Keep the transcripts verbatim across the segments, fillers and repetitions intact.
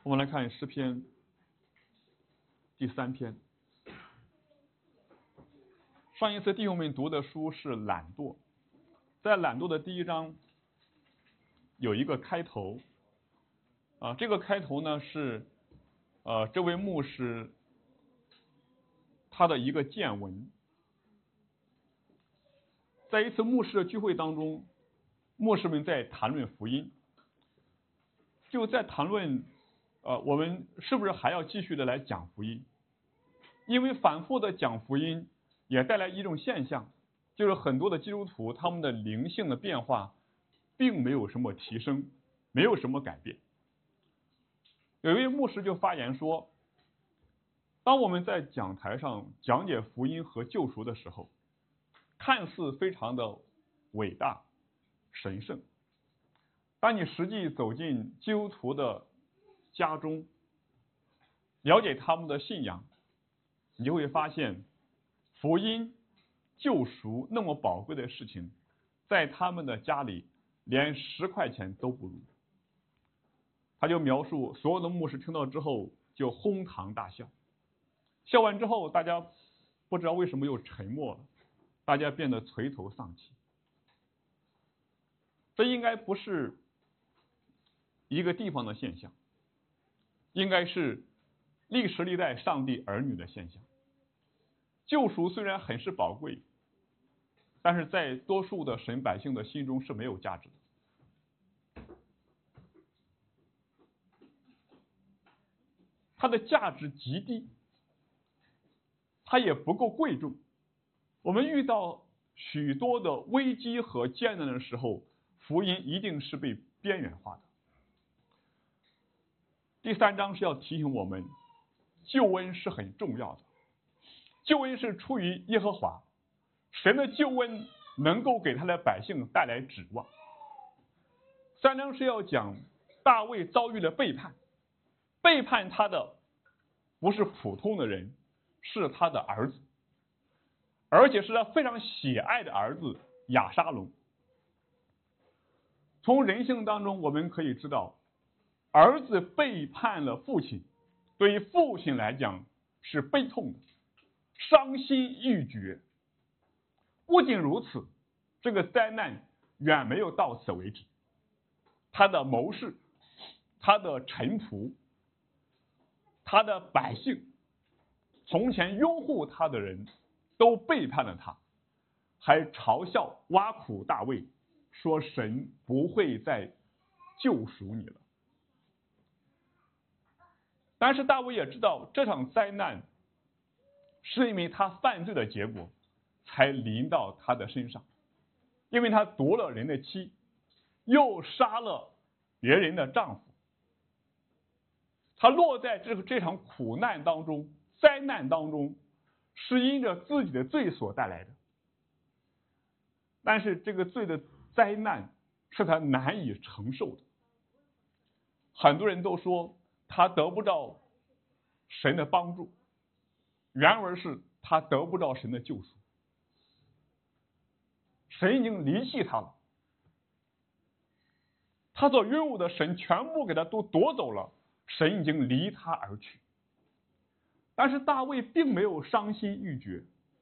我们来看诗篇第三篇。上一次弟兄们读的书是懒惰，在懒惰的第一章有一个开头啊，这个开头呢是呃这位牧师他的一个见闻。在一次牧师的聚会当中，牧师们在谈论福音，就在谈论呃我们是不是还要继续的来讲福音，因为反复的讲福音也带来一种现象，就是很多的基督徒他们的灵性的变化并没有什么提升，没有什么改变。有一位牧师就发言说，当我们在讲台上讲解福音和救赎的时候，看似非常的伟大神圣，当你实际走进基督徒的家中，了解他们的信仰，你就会发现福音救赎那么宝贵的事情，在他们的家里连十块钱都不如。他就描述所有的牧师听到之后就哄堂大笑，笑完之后大家不知道为什么又沉默了，大家变得垂头丧气。这应该不是一个地方的现象，应该是历史历代上帝儿女的现象。救赎虽然很是宝贵，但是在多数的神百姓的心中是没有价值的。它的价值极低，它也不够贵重。我们遇到许多的危机和艰难的时候，福音一定是被边缘化的。第三章是要提醒我们，救恩是很重要的，救恩是出于耶和华，神的救恩能够给他的百姓带来指望。三章是要讲大卫遭遇了背叛，背叛他的不是普通的人，是他的儿子，而且是他非常喜爱的儿子亚沙龙。从人性当中我们可以知道，儿子背叛了父亲，对于父亲来讲是悲痛的，伤心欲绝。不仅如此，这个灾难远没有到此为止，他的谋士，他的臣仆，他的百姓，从前拥护他的人都背叛了他，还嘲笑挖苦大卫，说神不会再救赎你了。但是大卫也知道，这场灾难是因为他犯罪的结果才临到他的身上，因为他夺了人的妻，又杀了别人的丈夫，他落在这个这场苦难当中，灾难当中，是因着自己的罪所带来的。但是这个罪的灾难是他难以承受的。很多人都说他得不到神的帮助，原而是他得不到神的救赎。神已经离弃他了，他所拥有的神全部给他都夺走了，神已经离他而去。但是大卫并没有伤心欲绝。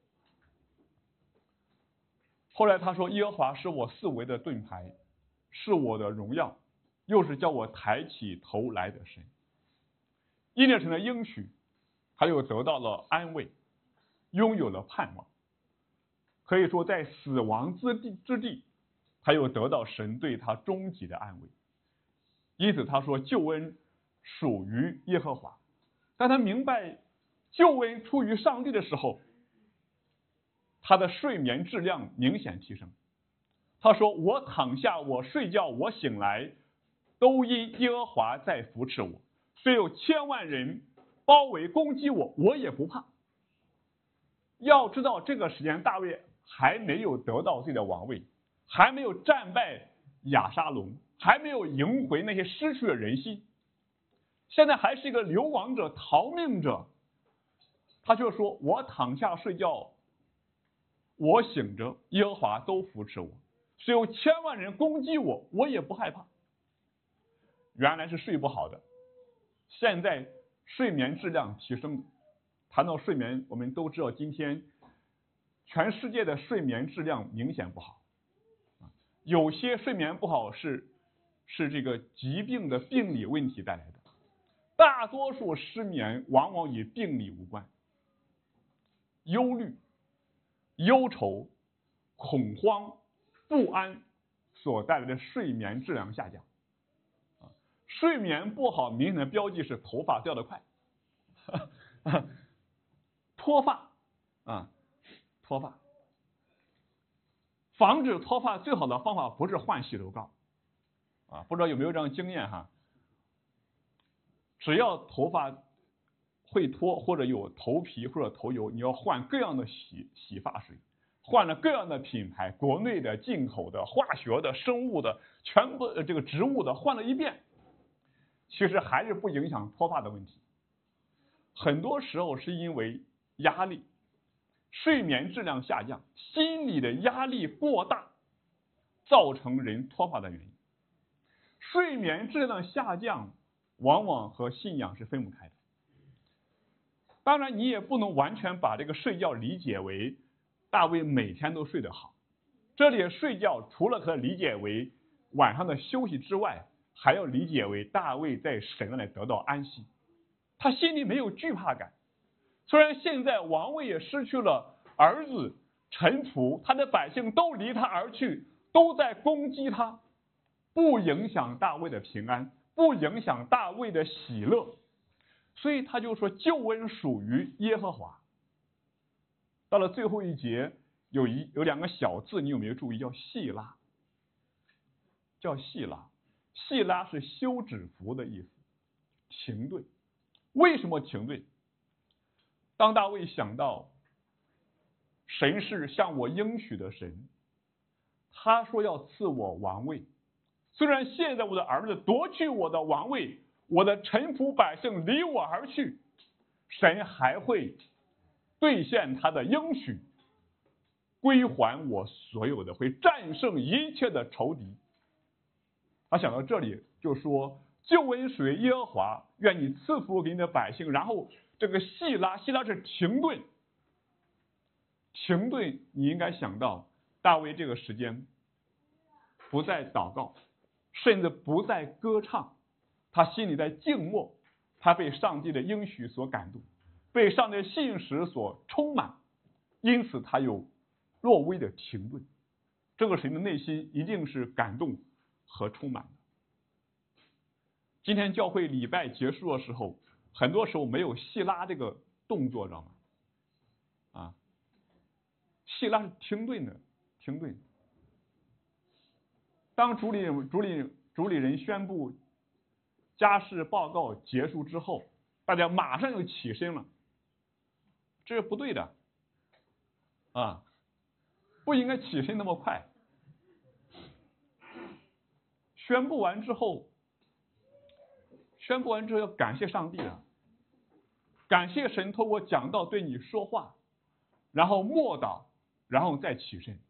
后来他说，耶和华是我四围的盾牌，是我的荣耀，又是叫我抬起头来的神。因着神的应许，他又得到了安慰，拥有了盼望。可以说在死亡之地之地，他又得到神对他终极的安慰。因此他说，救恩属于耶和华。当他明白救恩出于上帝的时候，他的睡眠质量明显提升。他说，我躺下，我睡觉，我醒来，都因耶和华在扶持我，虽有千万人包围攻击我，我也不怕。要知道这个时间大卫还没有得到自己的王位，还没有战败亚沙龙，还没有赢回那些失去的人心，现在还是一个流亡者、逃命者。他就说，我躺下睡觉，我醒着，耶和华都扶持我，虽有千万人攻击我，我也不害怕。原来是睡不好的， 现在睡眠质量提升。谈到睡眠，我们都知道今天全世界的睡眠质量明显不好，有些睡眠不好是是这个疾病的病理问题带来的，大多数失眠往往与病理无关。忧虑、忧愁、恐慌、不安所带来的睡眠质量下降。睡眠不好明显的标记是头发掉得快，脱发啊，脱发。防止脱发最好的方法不是换洗头膏啊，不知道有没有这样经验哈？只要头发会脱或者有头皮或者头油，你要换各样的洗洗发水，换了各样的品牌，国内的、进口的、化学的、生物的，全部这个植物的换了一遍，其实还是不影响脱发的问题。很多时候是因为压力、睡眠质量下降、心理的压力过大，造成人脱发的原因。睡眠质量下降往往和信仰是分不开的。当然你也不能完全把这个睡觉理解为大卫每天都睡得好，这里睡觉除了可理解为晚上的休息之外，还要理解为大卫在神那里得到安息，他心里没有惧怕感。虽然现在王位也失去了儿子、臣仆，他的百姓都离他而去，都在攻击他，不影响大卫的平安，不影响大卫的喜乐，所以他就说救恩属于耶和华。到了最后一节，有一有两个小字，你有没有注意？叫细拉，叫细拉。细拉是休止符的意思，停顿。为什么停顿？当大卫想到神是向我应许的神，他说要赐我王位，虽然现在我的儿子夺去我的王位，我的臣仆百姓离我而去，神还会兑现他的应许，归还我所有的，会战胜一切的仇敌。他想到这里就说救恩属于耶和华，愿你赐福给你的百姓。然后这个细拉，细拉是停顿，停顿你应该想到大卫这个时间不再祷告，甚至不再歌唱，他心里在静默，他被上帝的应许所感动，被上帝的信实所充满，因此他有若微的停顿。这个神的内心一定是感动和充满的。今天教会礼拜结束的时候，很多时候没有细拉这个动作，知道吗？啊，细拉是停顿的，停顿。当主理主理主理人宣布家事报告结束之后，大家马上就起身了，这是不对的啊，不应该起身那么快。宣布完之后，宣布完之后要感谢上帝了，感谢神透过讲道对你说话，然后默祷，然后再起身。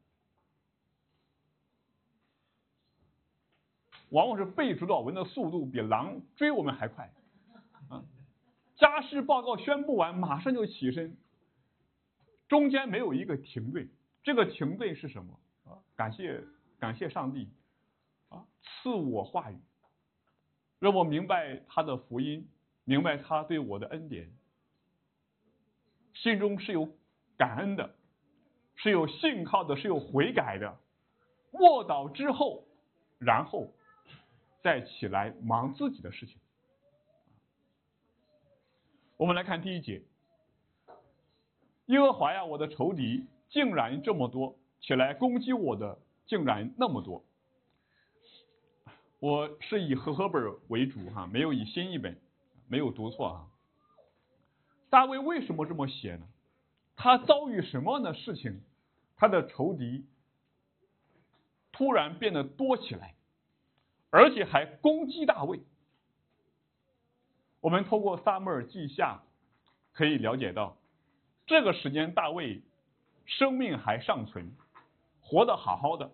往往是背主导文的速度比狼追我们还快啊！家事报告宣布完，马上就起身，中间没有一个停顿。这个停顿是什么啊？感谢感谢上帝啊，赐我话语，让我明白他的福音，明白他对我的恩典，心中是有感恩的，是有信靠的，是有悔改的。卧倒之后，然后再起来忙自己的事情。我们来看第一节，耶和华呀，我的仇敌竟然这么多，起来攻击我的竟然那么多。我是以和合本为主哈，没有以新译本，没有读错哈。大卫为什么这么写呢？他遭遇什么样的事情，他的仇敌突然变得多起来，而且还攻击大卫。我们透过撒母耳记下可以了解到，这个时间大卫生命还尚存，活得好好的。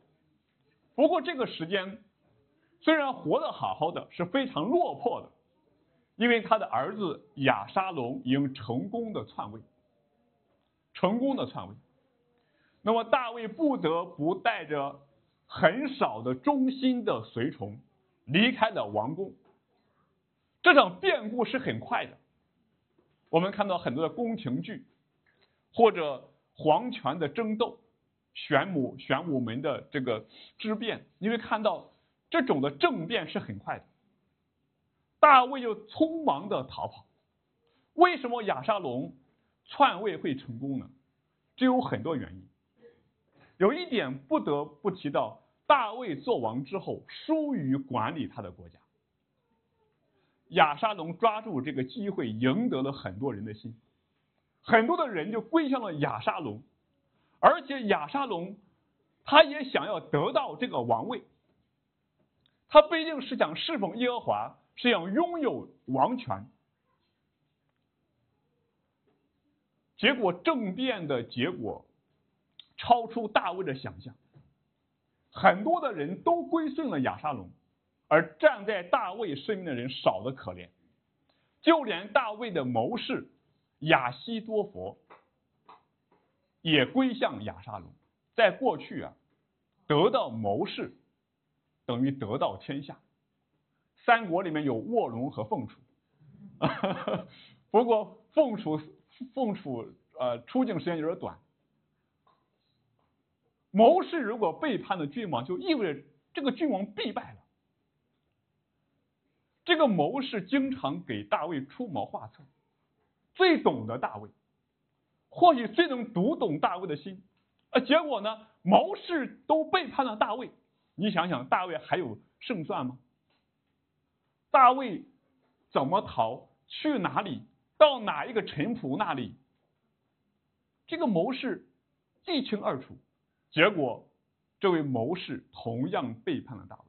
不过这个时间虽然活得好好的，是非常落魄的， 因为他的儿子亚沙龙已经成功的篡位，成功的篡位。那么大卫不得不带着很少的忠心的随从离开了王宫。这场变故是很快的，我们看到很多的宫廷剧或者皇权的争斗、玄武玄武门的这个之变，你会看到这种的政变是很快的。大卫又匆忙的逃跑。为什么亚沙龙篡位会成功呢？这有很多原因。有一点不得不提到，大卫做王之后疏于管理他的国家。亚沙龙抓住这个机会，赢得了很多人的心，很多的人就归向了亚沙龙，而且亚沙龙他也想要得到这个王位，他不一定是想侍奉耶和华，是想拥有王权。结果政变的结果超出大卫的想象，很多的人都归顺了亚沙龙，而站在大卫身边的人少得可怜，就连大卫的谋士亚希多弗也归向亚沙龙。在过去啊，得到谋士等于得到天下。三国里面有卧龙和凤雏，不过凤雏凤雏呃出境时间有点短。谋士如果背叛了君王，就意味着这个君王必败了。这个谋士经常给大卫出谋划策，最懂得大卫，或许最能读懂大卫的心。呃，结果呢，谋士都背叛了大卫，你想想，大卫还有胜算吗？大卫怎么逃？去哪里？到哪一个臣仆那里？这个谋士一清二楚。结果，这位谋士同样背叛了大卫，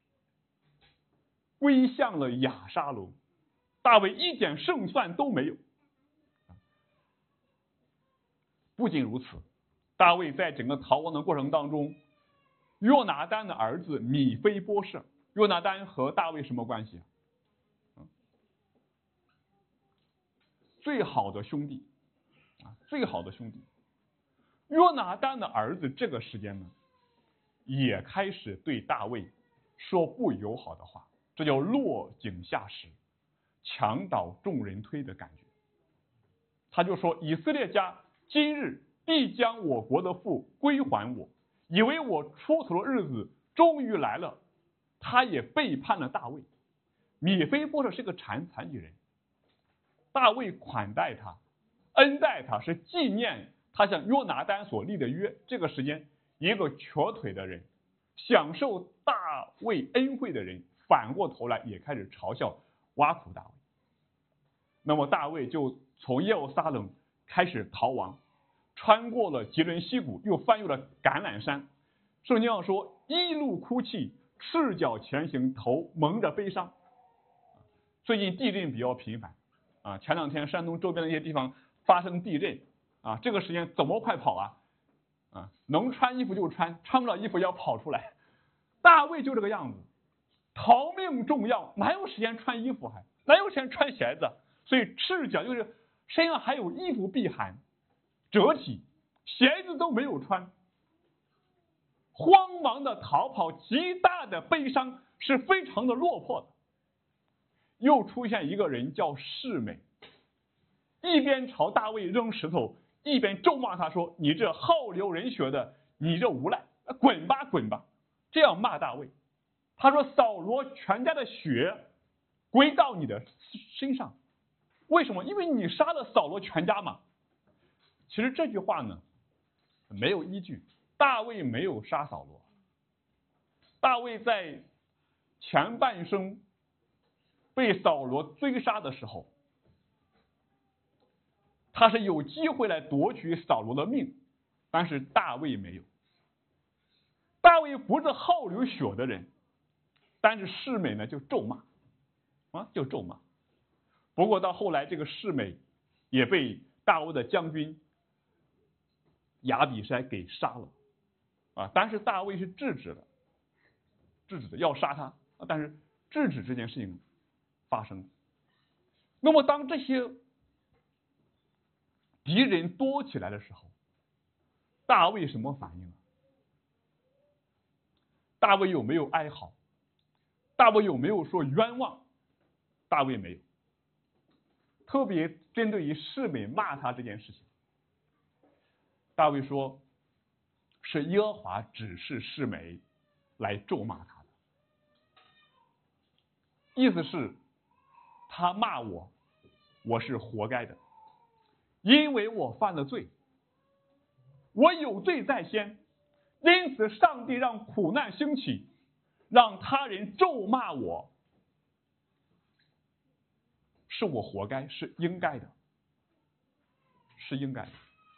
归向了亚沙龙。大卫一点胜算都没有。不仅如此，大卫在整个逃亡的过程当中，约拿单的儿子米非波设，约拿单和大卫什么关系啊？最好的兄弟啊，最好的兄弟。约拿单的儿子这个时间呢，也开始对大卫说不友好的话，这叫落井下石，墙倒众人推的感觉。他就说，以色列家今日必将我国的父归还我，以为我出头的日子终于来了。他也背叛了大卫。米非波设是个残残疾人，大卫款待他，恩待他，是纪念他向约拿单所立的约。这个时间，一个瘸腿的人，享受大卫恩惠的人，反过头来也开始嘲笑挖苦大卫。那么大卫就从耶路撒冷开始逃亡，穿过了吉伦西谷，又翻越了橄榄山。圣经上说，一路哭泣，赤脚前行，头蒙着悲伤。最近地震比较频繁啊，前两天山东周边的一些地方发生地震啊，这个时间怎么快跑啊？啊，能穿衣服就穿，穿不了衣服要跑出来。大卫就这个样子，逃命重要，哪有时间穿衣服还哪有时间穿鞋子？所以赤脚就是身上还有衣服避寒，折体，鞋子都没有穿，慌忙的逃跑，极大的悲伤，是非常的落魄的。又出现一个人叫示每，一边朝大卫扔石头，一边咒骂他说：“你这好流人血的，你这无赖，滚吧滚吧！”这样骂大卫。他说：“扫罗全家的血归到你的身上。”为什么？因为你杀了扫罗全家嘛。其实这句话呢，没有依据。大卫没有杀扫罗。大卫在前半生被扫罗追杀的时候，他是有机会来夺取扫罗的命，但是大卫没有。大卫不是好流血的人，但是示每呢就咒骂啊，就咒骂。不过到后来，这个示每也被大卫的将军亚比筛给杀了啊，但是大卫是制止的，制止的要杀他，但是制止这件事情发生。 那么当这些敌人多起来的时候，大卫什么反应啊？大卫有没有哀嚎？大卫有没有说冤枉？大卫没有。特别针对于示每骂他这件事情，大卫说是耶和华指示示每来咒骂他的，意思是他骂我，我是活该的，因为我犯了罪，我有罪在先，因此上帝让苦难兴起，让他人咒骂我，是我活该，是应该的，是应该的。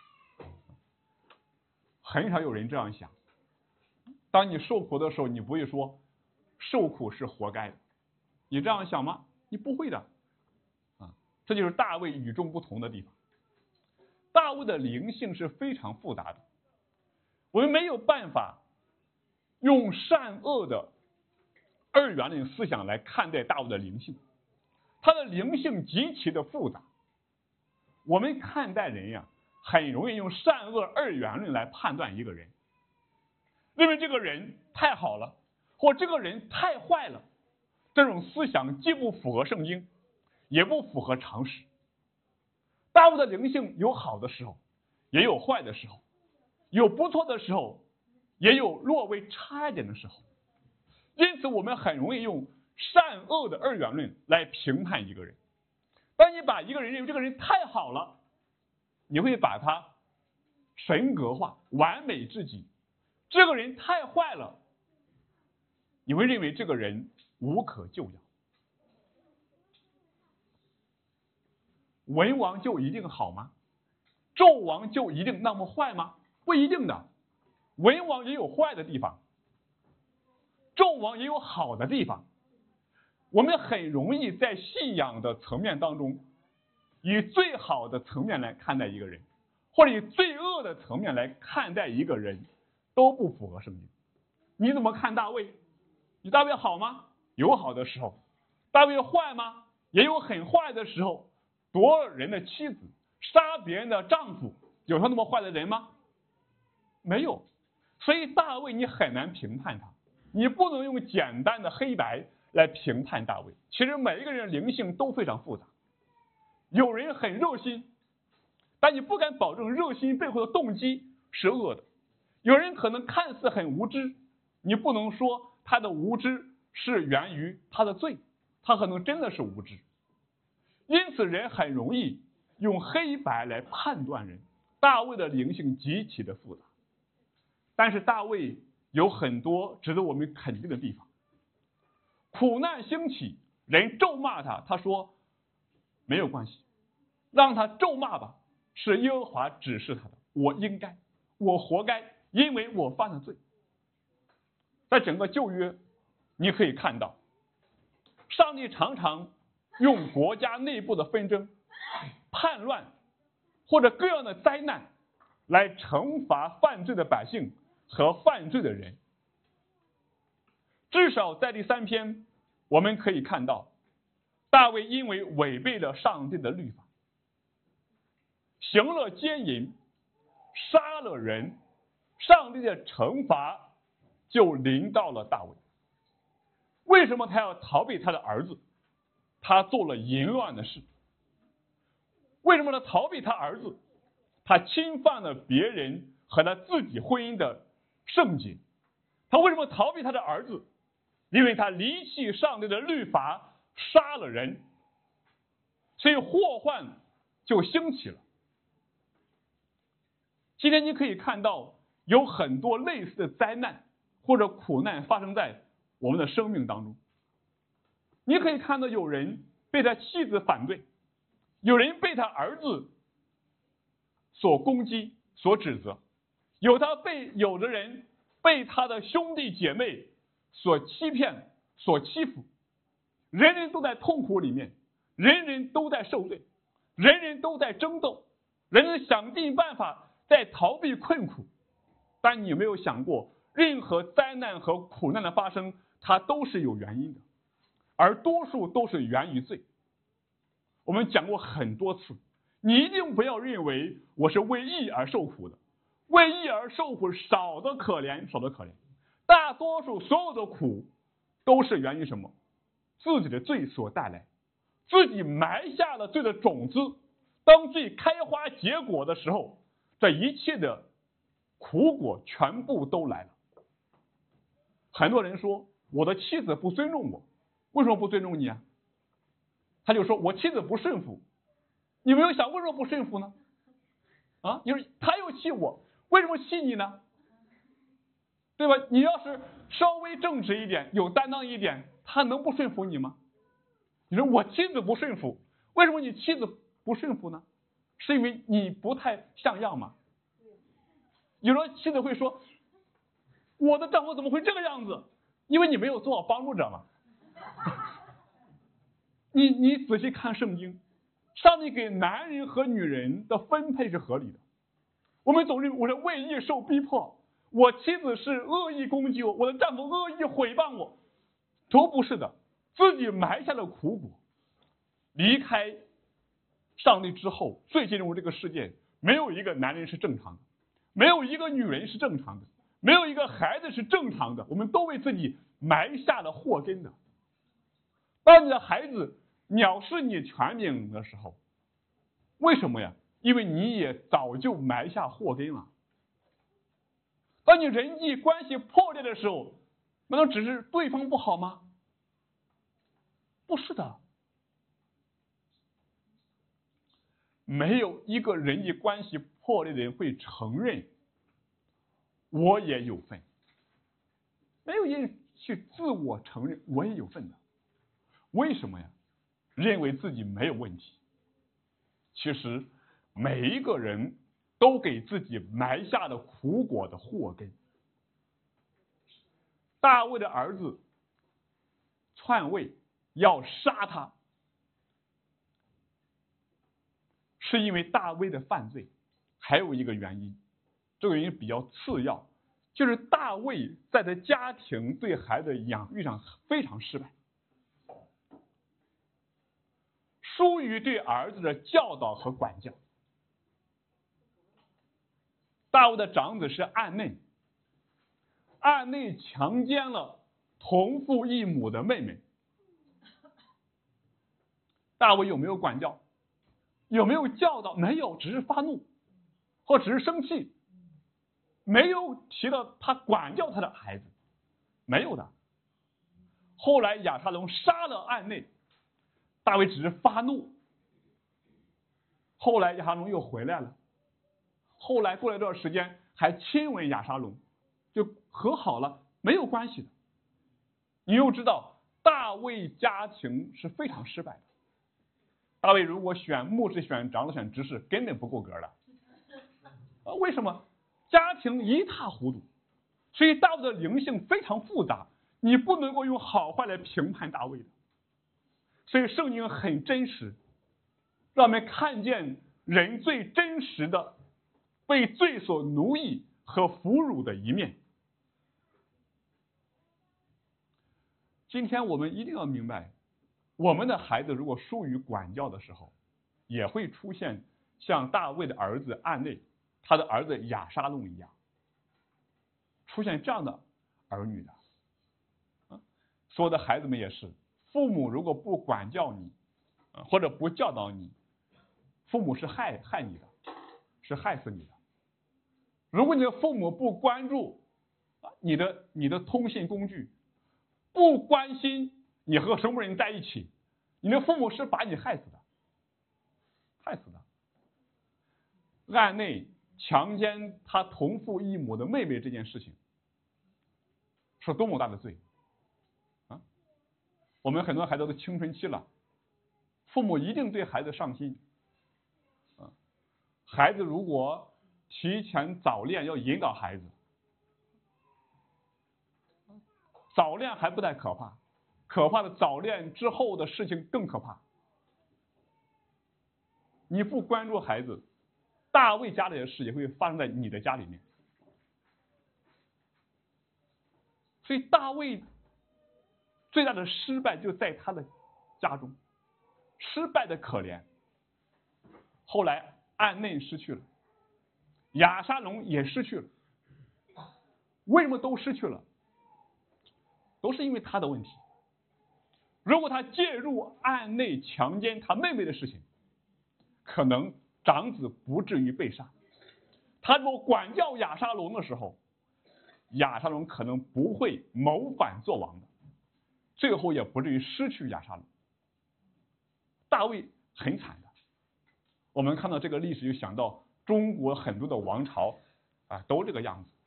很少有人这样想。当你受苦的时候，你不会说受苦是活该的，你这样想吗？你不会的啊！这就是大卫与众不同的地方。大卫的灵性是非常复杂的，我们没有办法用善恶的二元论思想来看待大卫的灵性，他的灵性极其的复杂。我们看待人呀，很容易用善恶二元论来判断一个人，认为这个人太好了，或这个人太坏了。这种思想既不符合圣经，也不符合常识。大卫的灵性有好的时候，也有坏的时候，有不错的时候，也有略微差一点的时候。因此我们很容易用善恶的二元论来评判一个人。当你把一个人认为这个人太好了，你会把他神格化，完美至极。这个人太坏了，你会认为这个人无可救药。文王就一定好吗？纣王就一定那么坏吗？不一定的。文王也有坏的地方，纣王也有好的地方。我们很容易在信仰的层面当中，以最好的层面来看待一个人，或者以最恶的层面来看待一个人，都不符合圣经。你怎么看大卫？你大卫好吗？有好的时候。大卫坏吗？也有很坏的时候。夺人的妻子，杀别人的丈夫，有他那么坏的人吗？没有。所以大卫你很难评判他，你不能用简单的黑白来评判大卫。其实每一个人的灵性都非常复杂，有人很热心，但你不敢保证热心背后的动机是恶的。有人可能看似很无知，你不能说他的无知是源于他的罪，他可能真的是无知。因此人很容易用黑白来判断人。大卫的灵性极其的复杂，但是大卫有很多值得我们肯定的地方。苦难兴起，人咒骂他，他说没有关系，让他咒骂吧，是耶和华指示他的，我应该，我活该，因为我犯了罪。在整个旧约你可以看到，上帝常常用国家内部的纷争、叛乱或者各样的灾难来惩罚犯罪的百姓和犯罪的人。至少在第三篇我们可以看到，大卫因为违背了上帝的律法，行了奸淫，杀了人，上帝的惩罚就临到了大卫。为什么他要逃避他的儿子？他做了淫乱的事。为什么他逃避他儿子？他侵犯了别人和他自己婚姻的圣洁。他为什么逃避他的儿子？因为他离弃上帝的律法，杀了人，所以祸患就兴起了。今天你可以看到有很多类似的灾难或者苦难发生在我们的生命当中。你可以看到有人被他妻子反对，有人被他儿子所攻击所指责，有他被有的人被他的兄弟姐妹所欺骗所欺负。人人都在痛苦里面，人人都在受罪，人人都在争斗，人人想尽办法在逃避困苦。但你有没有想过，任何灾难和苦难的发生，它都是有原因的，而多数都是源于罪。 我们讲过很多次，你一定不要认为我是为义而受苦的，为义而受苦少得可怜，少得可怜。大多数所有的苦都是源于什么？自己的罪所带来，自己埋下了罪的种子，当罪开花结果的时候，这一切的苦果全部都来了。很多人说我的妻子不尊重我，为什么不尊重你啊？他就说我妻子不顺服，你没有想为什么不顺服呢？啊，就是他又气我，为什么气你呢？对吧？你要是稍微正直一点，有担当一点，他能不顺服你吗？你说我妻子不顺服，为什么你妻子不顺服呢？是因为你不太像样吗？有的妻子会说，我的丈夫怎么会这个样子？因为你没有做好帮助者嘛。你你仔细看圣经，上帝给男人和女人的分配是合理的。我们总是我是为义受逼迫，我妻子是恶意攻击我，我的丈夫恶意毁谤我，都不是的，自己埋下了苦果。离开上帝之后，最进入这个世界，没有一个男人是正常的，没有一个女人是正常的，没有一个孩子是正常的，我们都为自己埋下了祸根的。当你的孩子藐视你权柄的时候，为什么呀？因为你也早就埋下祸根了。当你人际关系破裂的时候，难道只是对方不好吗？不是的，没有一个人际关系破裂的人会承认我也有份，没有人去自我承认我也有份的。为什么呀？认为自己没有问题。其实每一个人都给自己埋下了苦果的祸根。大卫的儿子篡位要杀他，是因为大卫的犯罪，还有一个原因，这个原因比较次要，就是大卫在他家庭对孩子养育上非常失败，疏于对儿子的教导和管教。大卫的长子是暗嫩，暗嫩强奸了同父异母的妹妹。大卫有没有管教？有没有教导？没有，只是发怒，或只是生气，没有提到他管教他的孩子，没有的。后来亚沙龙杀了暗嫩，大卫只是发怒，后来亚沙龙又回来了，后来过了一段时间还亲吻亚沙龙，就和好了，没有关系的。你又知道大卫家庭是非常失败的，大卫如果选牧师、选长子、选执事，根本不够格的。啊，为什么？家庭一塌糊涂，所以大卫的灵性非常复杂，你不能够用好坏来评判大卫的。所以圣经很真实，让我们看见人最真实的被罪所奴役和俘虏的一面。今天我们一定要明白，我们的孩子如果疏于管教的时候，也会出现像大卫的儿子暗嫩，他的儿子亚沙龙一样，出现这样的儿女的。啊，所有的孩子们也是，父母如果不管教你，啊，或者不教导你，父母是害害你的，是害死你的。如果你的父母不关注啊你的你的通信工具，不关心你和什么人在一起，你的父母是把你害死的，害死的。暗嫩强奸他同父异母的妹妹这件事情，是多么大的罪啊！我们很多孩子都青春期了，父母一定对孩子上心啊。孩子如果提前早恋，要引导孩子，早恋还不太可怕，可怕的早恋之后的事情更可怕。你不关注孩子，大卫家里的事也会发生在你的家里面。所以大卫最大的失败就在他的家中。 失败的可怜。后来暗嫩失去了，亚沙龙也失去了。为什么都失去了？都是因为他的问题。如果他介入暗内强奸他妹妹的事情，可能长子不至于被杀。他如果管教亚沙龙的时候，亚沙龙可能不会谋反作王的，最后也不至于失去亚沙龙。大卫很惨的，我们看到这个历史就想到中国很多的王朝啊，都这个样子。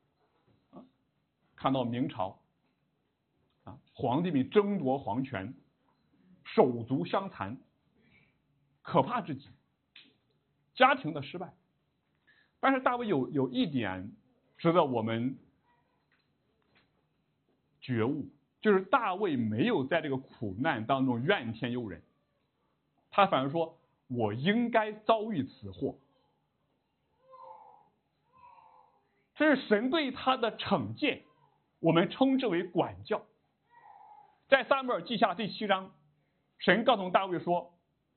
看到明朝啊，皇帝们争夺皇权，手足相残，可怕至极，家庭的失败。但是大卫有有一点值得我们觉悟，就是大卫没有在这个苦难当中怨天尤人，他反而说我应该遭遇此祸，这是神对他的惩戒，我们称之为管教。在撒母耳记下第七章，神告诉大卫说，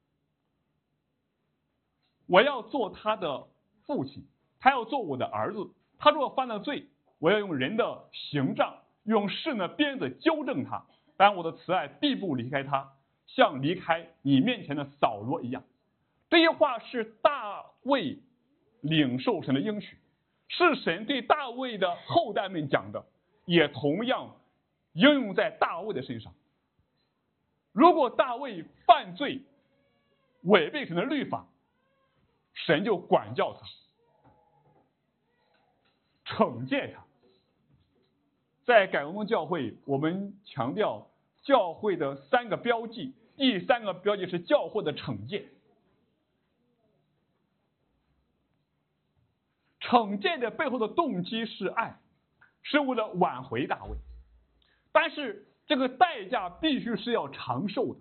我要做他的父亲，他要做我的儿子，他若犯了罪，我要用人的刑杖，用世人的鞭子纠正他，但我的慈爱必不离开他，像离开你面前的扫罗一样。这些话是大卫领受神的应许，是神对大卫的后代们讲的，也同样应用在大卫的身上。如果大卫犯罪，违背神的律法，神就管教他，惩戒他。在改革宗教会，我们强调教会的三个标记，第三个标记是教会的惩戒。惩戒的背后的动机是爱，是为了挽回大卫，但是这个代价必须是要长寿的。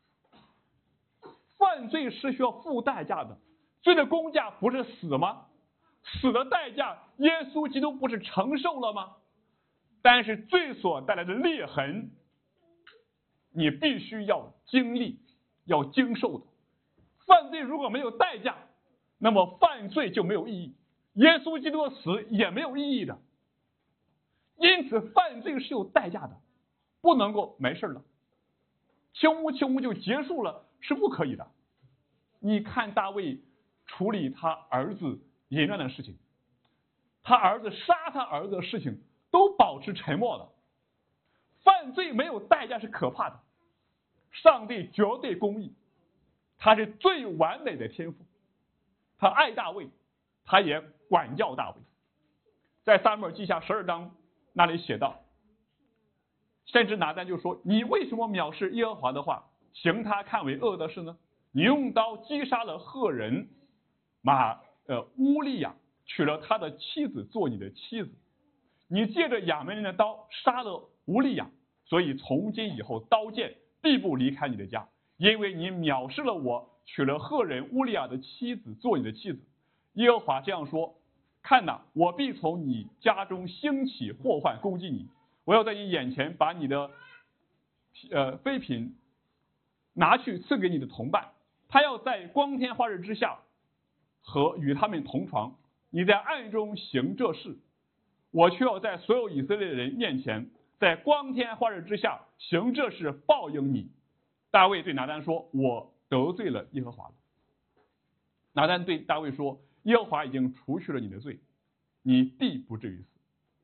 犯罪是需要付代价的，罪的公价不是死吗？死的代价耶稣基督不是承受了吗？但是罪所带来的裂痕，你必须要经历，要经受的。犯罪如果没有代价，那么犯罪就没有意义，耶稣基督的死也没有意义的。因此犯罪是有代价的，不能够没事了，轻忽轻忽就结束了，是不可以的。你看大卫处理他儿子淫乱的事情，他儿子杀他儿子的事情都保持沉默了。犯罪没有代价是可怕的，上帝绝对公义，他是最完美的天父，他爱大卫，他也管教大卫。在撒母耳记下十二章那里写道，甚至拿单就说，你为什么藐视耶和华的话，行他看为恶的事呢？你用刀击杀了赫人马呃乌利亚，娶了他的妻子做你的妻子。你借着亚扪人的刀杀了乌利亚，所以从今以后刀剑必不离开你的家，因为你藐视了我，娶了赫人乌利亚的妻子做你的妻子。耶和华这样说，看哪，我必从你家中兴起祸患攻击你，我要在你眼前把你的呃妃嫔拿去赐给你的同伴，他要在光天化日之下和与他们同床，你在暗中行这事，我却要在所有以色列人面前，在光天化日之下行这事报应你。大卫对拿单说，我得罪了耶和华了。拿单对大卫说，耶和华已经除去了你的罪，你必不至于死。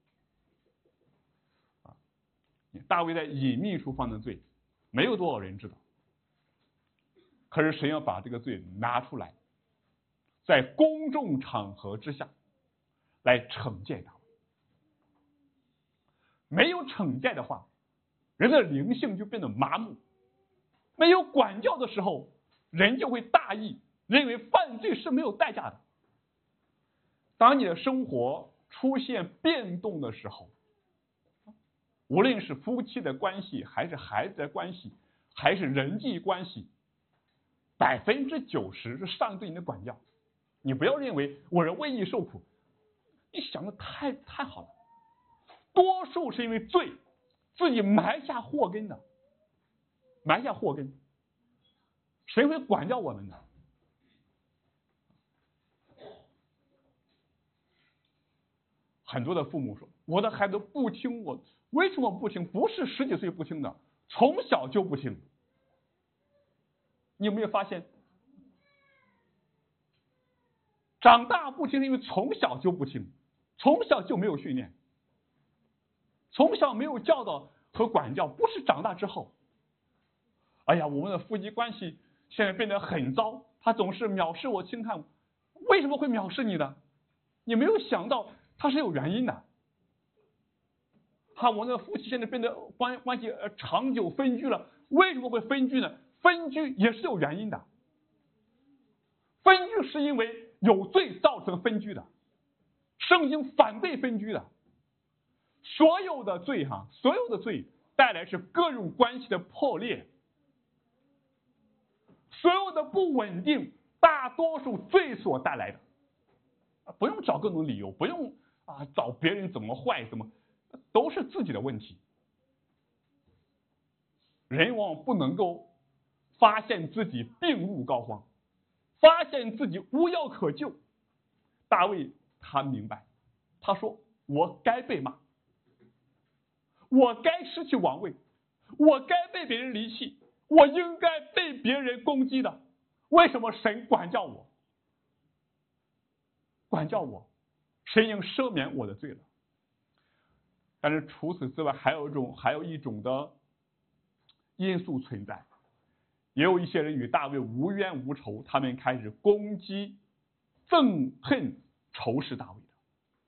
大卫在隐秘处犯的罪，没有多少人知道，可是神要把这个罪拿出来，在公众场合之下来惩戒他。没有惩戒的话，人的灵性就变得麻木，没有管教的时候，人就会大意，认为犯罪是没有代价的。当你的生活出现变动的时候，无论是夫妻的关系，还是孩子的关系，还是人际关系，百分之九十是上帝对你的管教。你不要认为我是为义受苦，你想的太太好了。多数是因为罪，自己埋下祸根的，埋下祸根。 神会管教我们的。很多的父母说，我的孩子不听我，为什么不听？不是十几岁不听的，从小就不听。你有没有发现，长大不听是因为从小就不听，从小就没有训练，从小没有教导和管教，不是长大之后。哎呀，我们的夫妻关系现在变得很糟，他总是藐视我、轻看我。为什么会藐视你的？你没有想到他是有原因的。哈，我们的夫妻现在变得关关系呃长久分居了，为什么会分居呢？分居也是有原因的。分居是因为有罪造成分居的，圣经反对分居的。所有的罪哈，所有的罪带来是各种关系的破裂，所有的不稳定，大多数罪所带来的。不用找各种理由，不用啊找别人怎么坏怎么，都是自己的问题。人往往不能够发现自己病入膏肓，发现自己无药可救。大卫他明白，他说我该被骂，我该失去王位，我该被别人离弃，我应该被别人攻击的。为什么神管教我？管教我，神已经赦免我的罪了。但是除此之外，还有一种还有一种的因素存在，也有一些人与大卫无冤无仇，他们开始攻击、憎恨、仇视大卫的，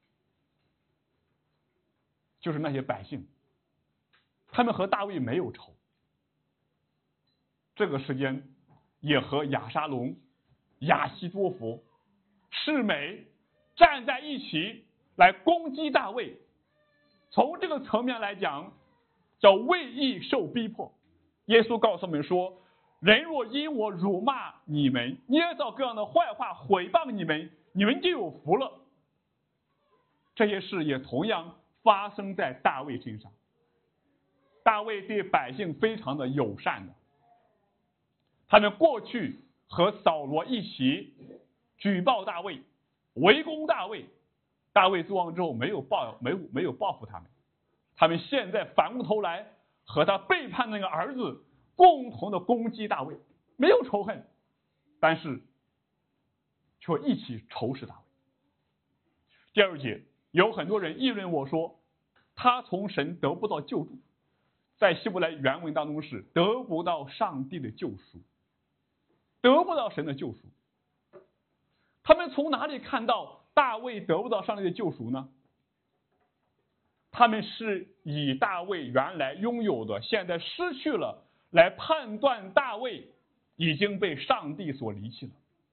就是那些百姓，他们和大卫没有仇。这个时间也和亚沙龙、亚希多弗、示每站在一起来攻击大卫。从这个层面来讲，叫为义受逼迫。耶稣告诉我们说，人若因我辱骂你们，捏造各样的坏话毁谤你们，你们就有福了。这些事也同样发生在大卫身上。大卫对百姓非常的友善的，他们过去和扫罗一起举报大卫，围攻大卫。大卫作王之后没有报没有没有报复他们，他们现在反过头来和他背叛那个儿子共同的攻击大卫，没有仇恨，但是却一起仇视大卫。第二节，有很多人议论我说，他从神得不到救助，在希伯来原文当中是得不到上帝的救赎，得不到神的救赎。他们从哪里看到大卫得不到上帝的救赎呢？他们是以大卫原来拥有的现在失去了来判断大卫已经被上帝所离弃了。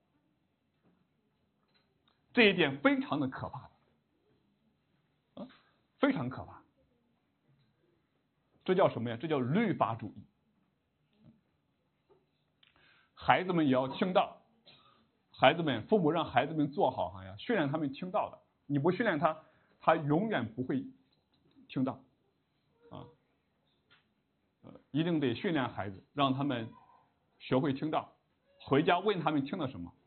这一点非常的可怕，啊，非常可怕。这叫什么呀？这叫律法主义。孩子们也要听到，孩子们父母让孩子们做好哈呀，训练他们听到的。你不训练他，他永远不会听到啊。呃，一定得训练孩子，让他们学会听到，回家问他们听了什么。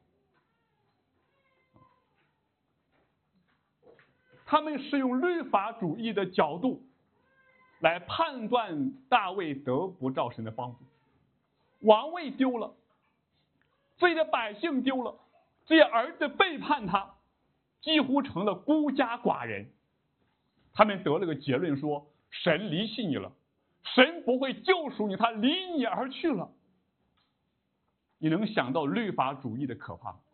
他们是用律法主义的角度来判断大卫得不到神的帮助，王位丢了，自己的百姓丢了，自己儿子背叛他，几乎成了孤家寡人。他们得了个结论说，神离弃你了，神不会救赎你，他离你而去了。你能想到律法主义的可怕吗？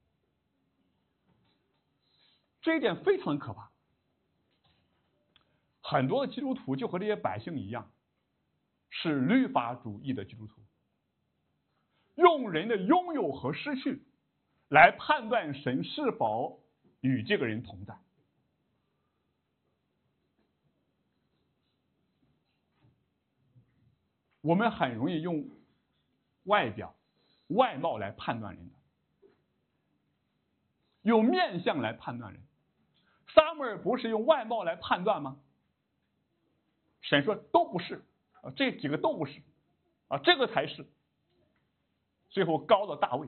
这一点非常可怕。很多的基督徒就和这些百姓一样，是律法主义的基督徒，用人的拥有和失去来判断神是否与这个人同在。我们很容易用外表、外貌来判断人的，用面相来判断人。撒母耳不是用外貌来判断吗？神说都不是啊，这几个都不是啊，这个才是。 最后高了大卫。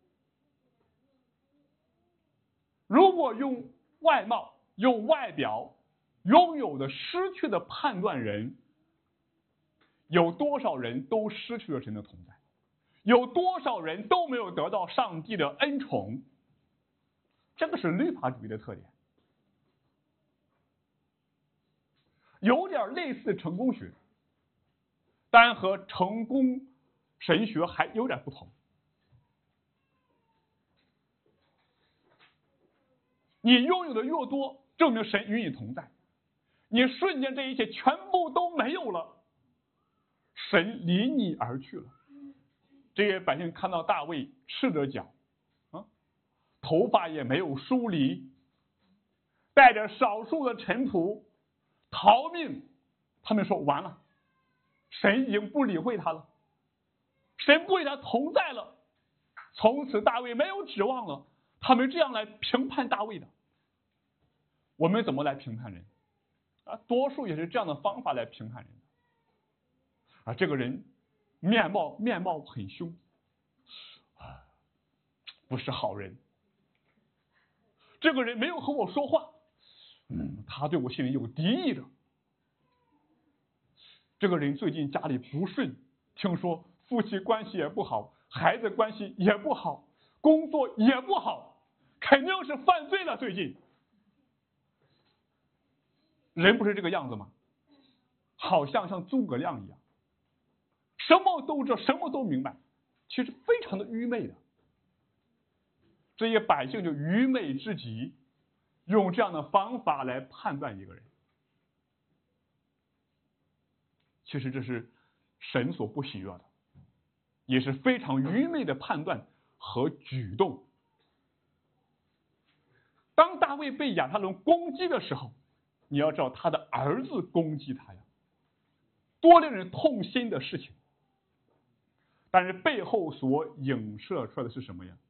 如果用外貌、用外表拥有的失去的判断人，有多少人都失去了神的同在？有多少人都没有得到上帝的恩宠？这个是律法主义的特点，有点类似成功学，但和成功神学还有点不同。你拥有的越多，证明神与你同在。你瞬间这一切全部都没有了，神离你而去了。这些百姓看到大卫赤着脚，啊，头发也没有梳理，带着少数的臣仆逃命，他们说完了，神已经不理会他了，神不与他同在了，从此大卫没有指望了。他们这样来评判大卫的。我们怎么来评判人啊？多数也是这样的方法来评判人的啊。这个人面貌面貌很凶，不是好人。这个人没有和我说话，嗯，他对我心里有敌意的。这个人最近家里不顺，听说夫妻关系也不好，孩子关系也不好，工作也不好，肯定是犯罪了。最近人不是这个样子吗？好像像诸葛亮一样，什么都知道，什么都明白，其实非常的愚昧的。这些百姓就愚昧至极，用这样的方法来判断一个人。其实这是神所不喜悦的，也是非常愚昧的判断和举动。当大卫被亚撒龙攻击的时候，你要知道他的儿子攻击他呀，多令人痛心的事情。但是背后所影射出来的是什么呀？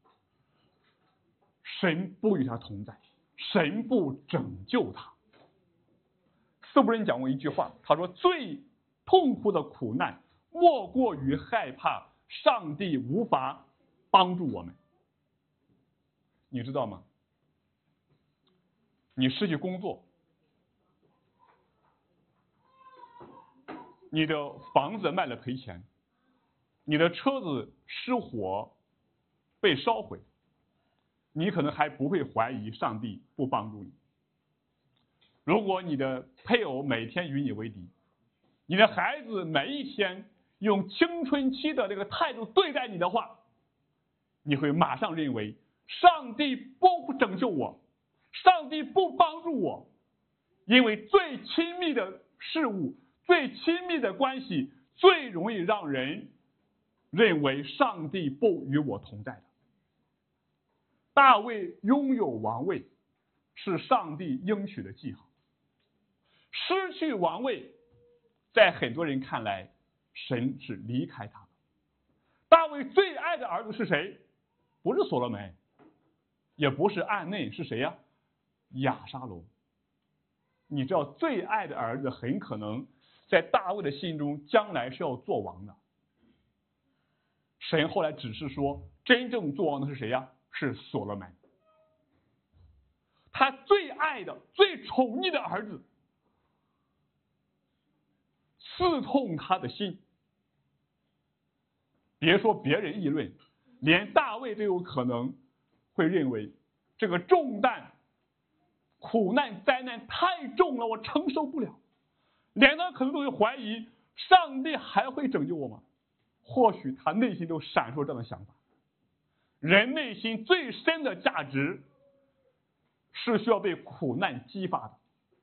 神不与他同在，神不拯救他。斯布人讲过一句话，他说最痛苦的苦难莫过于害怕上帝无法帮助我们。你知道吗？你失去工作，你的房子卖了赔钱，你的车子失火被烧毁，你可能还不会怀疑上帝不帮助你。如果你的配偶每天与你为敌，你的孩子每一天用青春期的这个态度对待你的话，你会马上认为上帝不拯救我，上帝不帮助我，因为最亲密的事物，最亲密的关系，最容易让人认为上帝不与我同在的。大卫拥有王位，是上帝应许的记号。失去王位，在很多人看来，神是离开他的。大卫最爱的儿子是谁？不是所罗门，也不是暗嫩，是谁呀？亚沙龙。你知道，最爱的儿子很可能在大卫的心中将来是要做王的。神后来只是说，真正做王的是谁呀？是所罗门。他最爱的、最宠溺的儿子，刺痛他的心。别说别人议论，连大卫都有可能会认为这个重担、苦难、灾难太重了，我承受不了。连他可能都会怀疑，上帝还会拯救我吗？或许他内心都闪烁这样的想法。人内心最深的价值是需要被苦难激发的。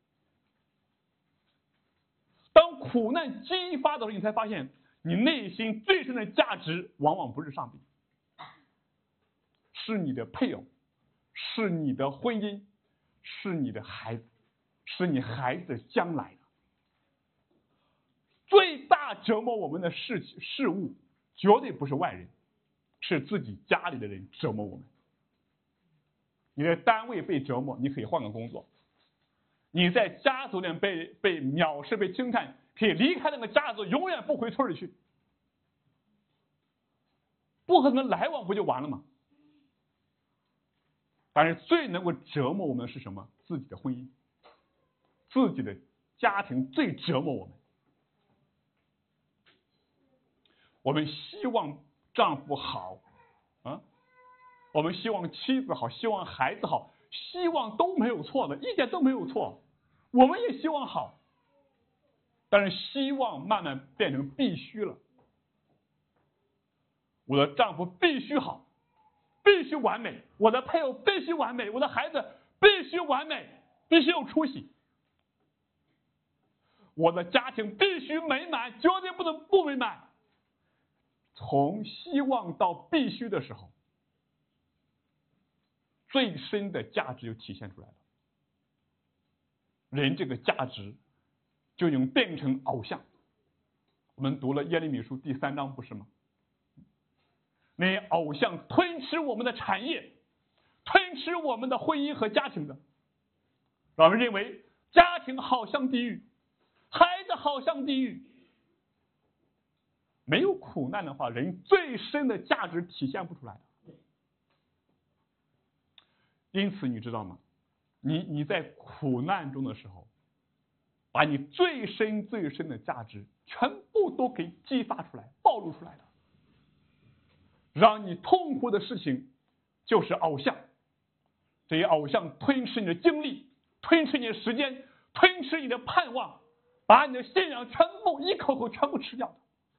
当苦难激发的时候，你才发现你内心最深的价值往往不是上帝，是你的配偶，是你的婚姻，是你的孩子，是你孩子将来的。最大折磨我们的事事物绝对不是外人，是自己家里的人折磨我们。你的单位被折磨，你可以换个工作；你在家族里被被藐视、被轻看，可以离开那个家族，永远不回村里去。 不和他们来往不就完了吗？但是最能够折磨我们的是什么？自己的婚姻，自己的家庭最折磨我们。我们希望丈夫好啊，我们希望妻子好，希望孩子好，希望都没有错的，一点都没有错。我们也希望好，但是希望慢慢变成必须了。我的丈夫必须好，必须完美，我的配偶必须完美，我的孩子必须完美，必须有出息，我的家庭必须美满，绝对不能不美满。从希望到必须的时候，最深的价值就体现出来了。人这个价值就已经变成偶像。我们读了耶利米书第三章，不是吗？那偶像吞吃我们的产业，吞吃我们的婚姻和家庭的，让人认为家庭好像地狱，孩子好像地狱。没有苦难的话，人最深的价值体现不出来的。因此你知道吗？你你在苦难中的时候，把你最深最深的价值全部都给激发出来，暴露出来了。让你痛苦的事情就是偶像，这些偶像吞噬你的精力，吞噬你的时间，吞噬你的盼望，把你的信仰全部一口口全部吃掉的。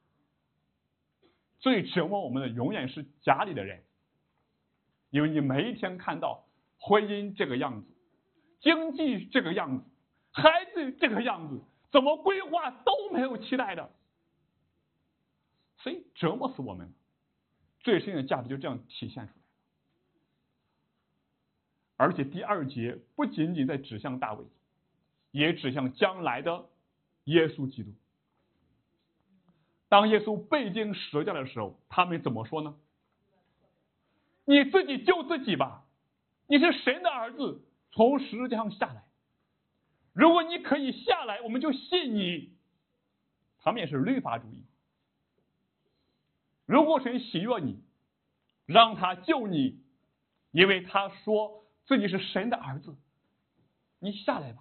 最折磨我们的永远是家里的人，因为你每一天看到婚姻这个样子，经济这个样子，孩子这个样子，怎么规划都没有期待的，所以折磨死我们。最深的价值就这样体现出来。而且第二节不仅仅在指向大卫，也指向将来的耶稣基督。当耶稣被钉十字架的时候，他们怎么说呢？你自己救自己吧，你是神的儿子，从十字架上下来。如果你可以下来，我们就信你。他们也是律法主义。如果神喜悦你，让他救你，因为他说自己是神的儿子，你下来吧。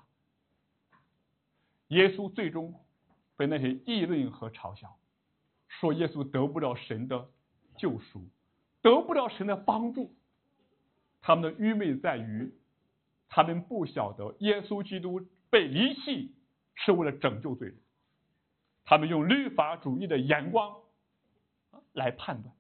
耶稣最终被那些议论和嘲笑，说耶稣得不了神的救赎，得不了神的帮助。他们的愚昧在于，他们不晓得耶稣基督被离弃是为了拯救罪人，他们用律法主义的眼光来判断。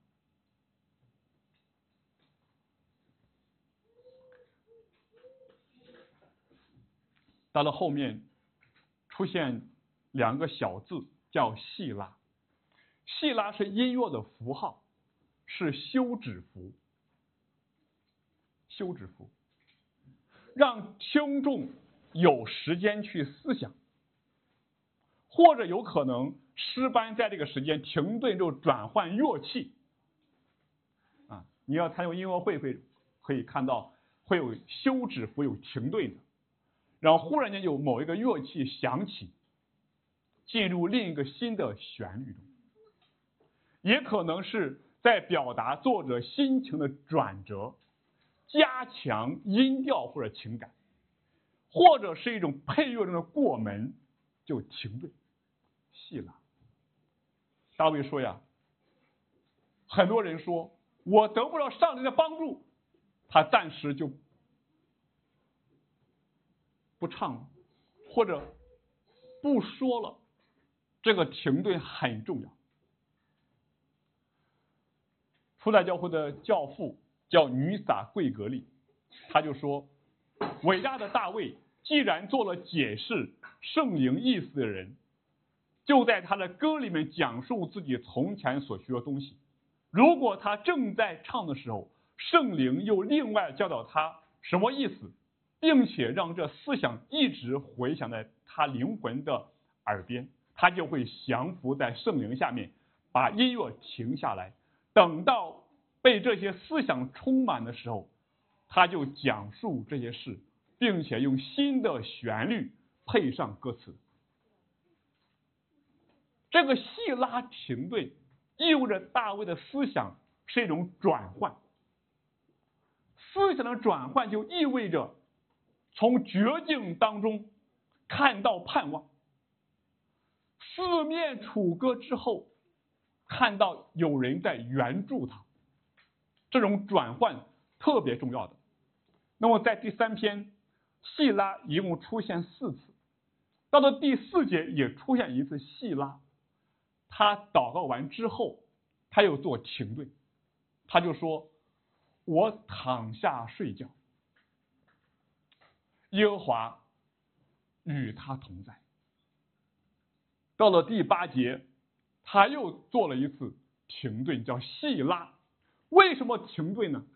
到了后面出现两个小字叫细拉，细拉是音乐的符号，是休止符，休止符让听众有时间去思想，或者有可能诗班在这个时间停顿就转换乐器啊，你要参与音乐会会可以看到会有休止符，有停顿的，然后忽然间有某一个乐器响起，进入另一个新的旋律中，也可能是在表达作者心情的转折，加强音调或者情感，或者是一种配乐中的过门，就停顿细拉。大卫说呀，很多人说我得不了上帝的帮助，他暂时就不唱了，或者不说了。这个停顿很重要。初代教会的教父叫女撒贵格利，他就说，伟大的大卫既然做了解释圣灵意思的人，就在他的歌里面讲述自己从前所学的东西。如果他正在唱的时候，圣灵又另外教导他什么意思，并且让这思想一直回响在他灵魂的耳边，他就会降服在圣灵下面，把音乐停下来，等到被这些思想充满的时候，他就讲述这些事，并且用新的旋律配上歌词。这个细拉停顿意味着大卫的思想是一种转换。思想的转换就意味着从绝境当中看到盼望，四面楚歌之后看到有人在援助他，这种转换特别重要的。那么在第三篇，细拉一共出现四次，到了第四节也出现一次细拉。他祷告完之后，他又做停顿，他就说：“我躺下睡觉，耶和华与他同在。”到了第八节，他又做了一次停顿，叫细拉。为什么停顿呢？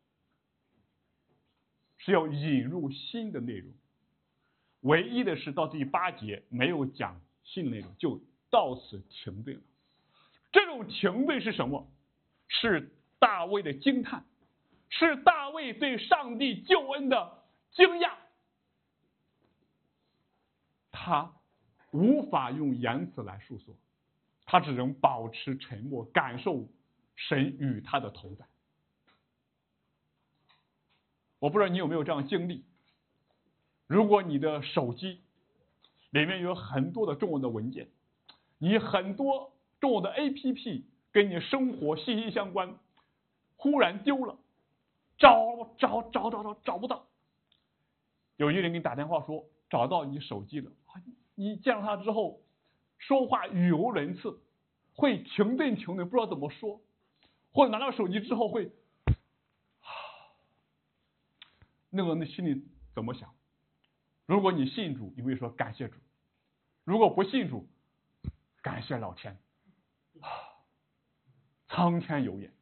是要引入新的内容。唯一的是到第八节没有讲新的内容，就到此停顿了。这种停顿是什么？是大卫的惊叹，是大卫对上帝救恩的惊讶。他无法用言辞来述说，他只能保持沉默，感受神与他的同在。我不知道你有没有这样经历，如果你的手机里面有很多的中文的文件，你很多中文的 A P P 跟你生活息息相关，忽然丢了，找找找找找找不到。有一个人给你打电话说找到你手机了，你见到他之后说话语无伦次，会停顿停顿不知道怎么说，或者拿到手机之后会那个那心里怎么想？如果你信主，你会说感谢主；如果不信主，感谢老天，苍天有眼。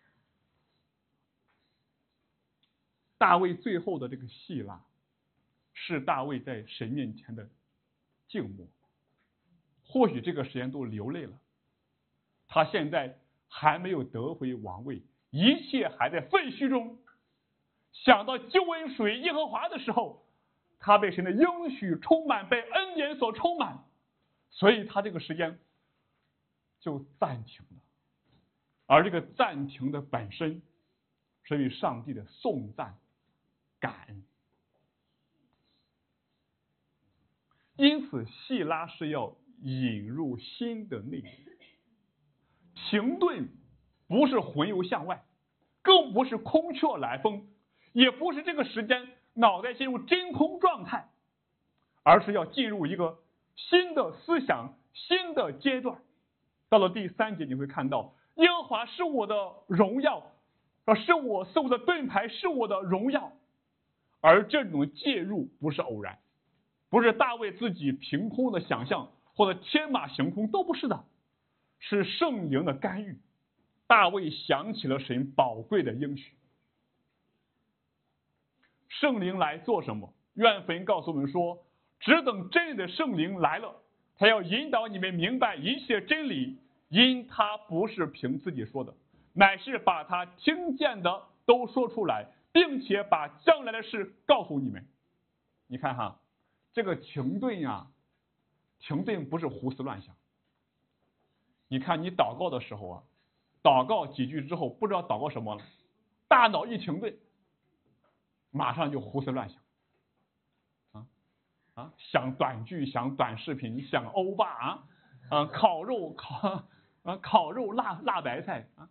大卫最后的这个细拉，是大卫在神面前的静默。或许这个时间都流泪了，他现在还没有得回王位，一切还在废墟中。想到救恩属于耶和华的时候，他被神的应许充满，被恩典所充满，所以他这个时间就暂停了。而这个暂停的本身是与上帝的颂赞感恩。因此细拉是要引入新的内容。停顿不是魂游向外，更不是空穴来风，也不是这个时间脑袋进入真空状态，而是要进入一个新的思想、新的阶段。到了第三节你会看到，耶和华是我的荣耀，是我是我的盾牌，是我的荣耀。而这种介入不是偶然，不是大卫自己凭空的想象或者天马行空，都不是的，是圣灵的干预。大卫想起了神宝贵的应许。圣灵来做什么？愿福音告诉我们说，只等真理的圣灵来了，他要引导你们明白一切真理，因他不是凭自己说的，乃是把他听见的都说出来，并且把将来的事告诉你们。你看哈，这个停顿呀，停顿不是胡思乱想。你看你祷告的时候啊，祷告几句之后不知道祷告什么了，大脑一停顿，马上就胡思乱想，啊啊，想短剧，想短视频，想欧巴啊，啊烤肉烤啊烤肉辣辣白菜啊，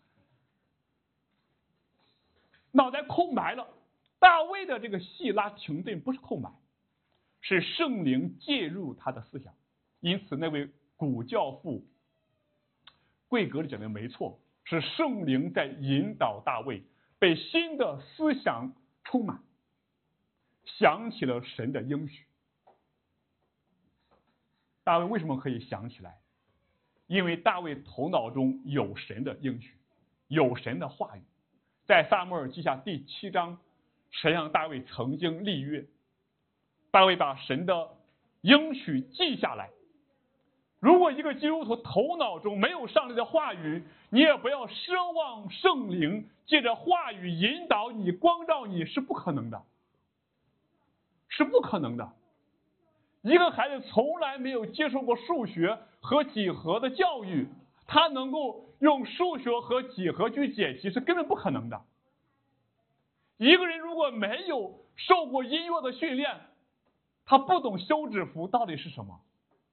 脑袋空白了。大卫的这个细拉停顿不是空白，是圣灵介入他的思想。因此那位古教父贵格里讲的没错，是圣灵在引导大卫被新的思想充满，想起了神的应许。大卫为什么可以想起来？因为大卫头脑中有神的应许，有神的话语。在撒母耳记下第七章，神让大卫曾经立约，大卫把神的应许记下来。如果一个基督徒头脑中没有上帝的话语，你也不要奢望圣灵借着话语引导你、光照你，是不可能的，是不可能的。一个孩子从来没有接受过数学和几何的教育，他能够用数学和几何去解题是根本不可能的。一个人如果没有受过音乐的训练，他不懂休止符到底是什么。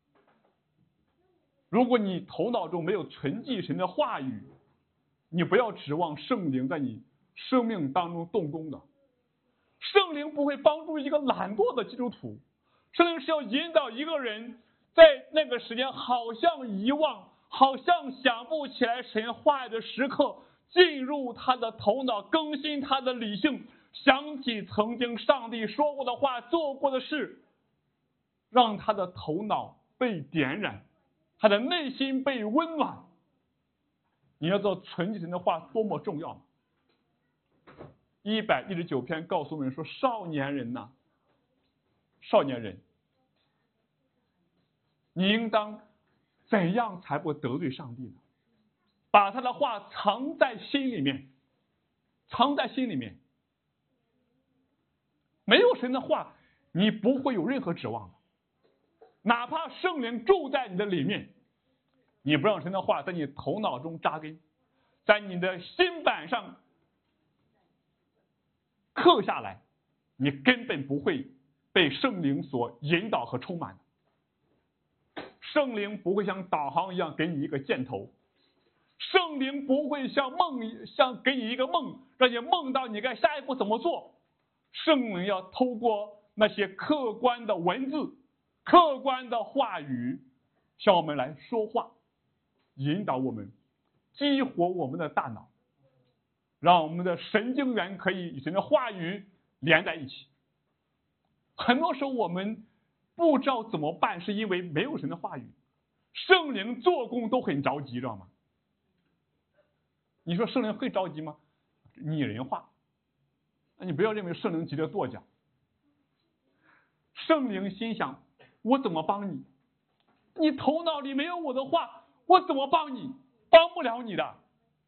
如果你头脑中没有存记神的话语，你不要指望圣灵在你生命当中动工的。圣灵不会帮助一个懒惰的基督徒，圣灵是要引导一个人在那个时间好像遗忘，好像想不起来神话语的时刻，进入他的头脑，更新他的理性，想起曾经上帝说过的话，做过的事，让他的头脑被点燃，他的内心被温暖。你要知道存记神的话多么重要。一百一十九篇告诉我们说，少年人呐、啊，少年人，你应当怎样才不得罪上帝呢？把他的话藏在心里面，藏在心里面。没有神的话，你不会有任何指望的。哪怕圣灵住在你的里面，你不让神的话在你头脑中扎根，在你的心板上刻下来，你根本不会被圣灵所引导和充满。圣灵不会像导航一样给你一个箭头，圣灵不会像梦像给你一个梦，让你梦到你该下一步怎么做。圣灵要透过那些客观的文字、客观的话语向我们来说话，引导我们，激活我们的大脑，让我们的神经元可以与神的话语连在一起。很多时候我们不知道怎么办，是因为没有神的话语，圣灵做工都很着急，知道吗？你说圣灵会着急吗？拟人化，那你不要认为圣灵急着跺脚。圣灵心想，我怎么帮你？你头脑里没有我的话，我怎么帮你？帮不了你的，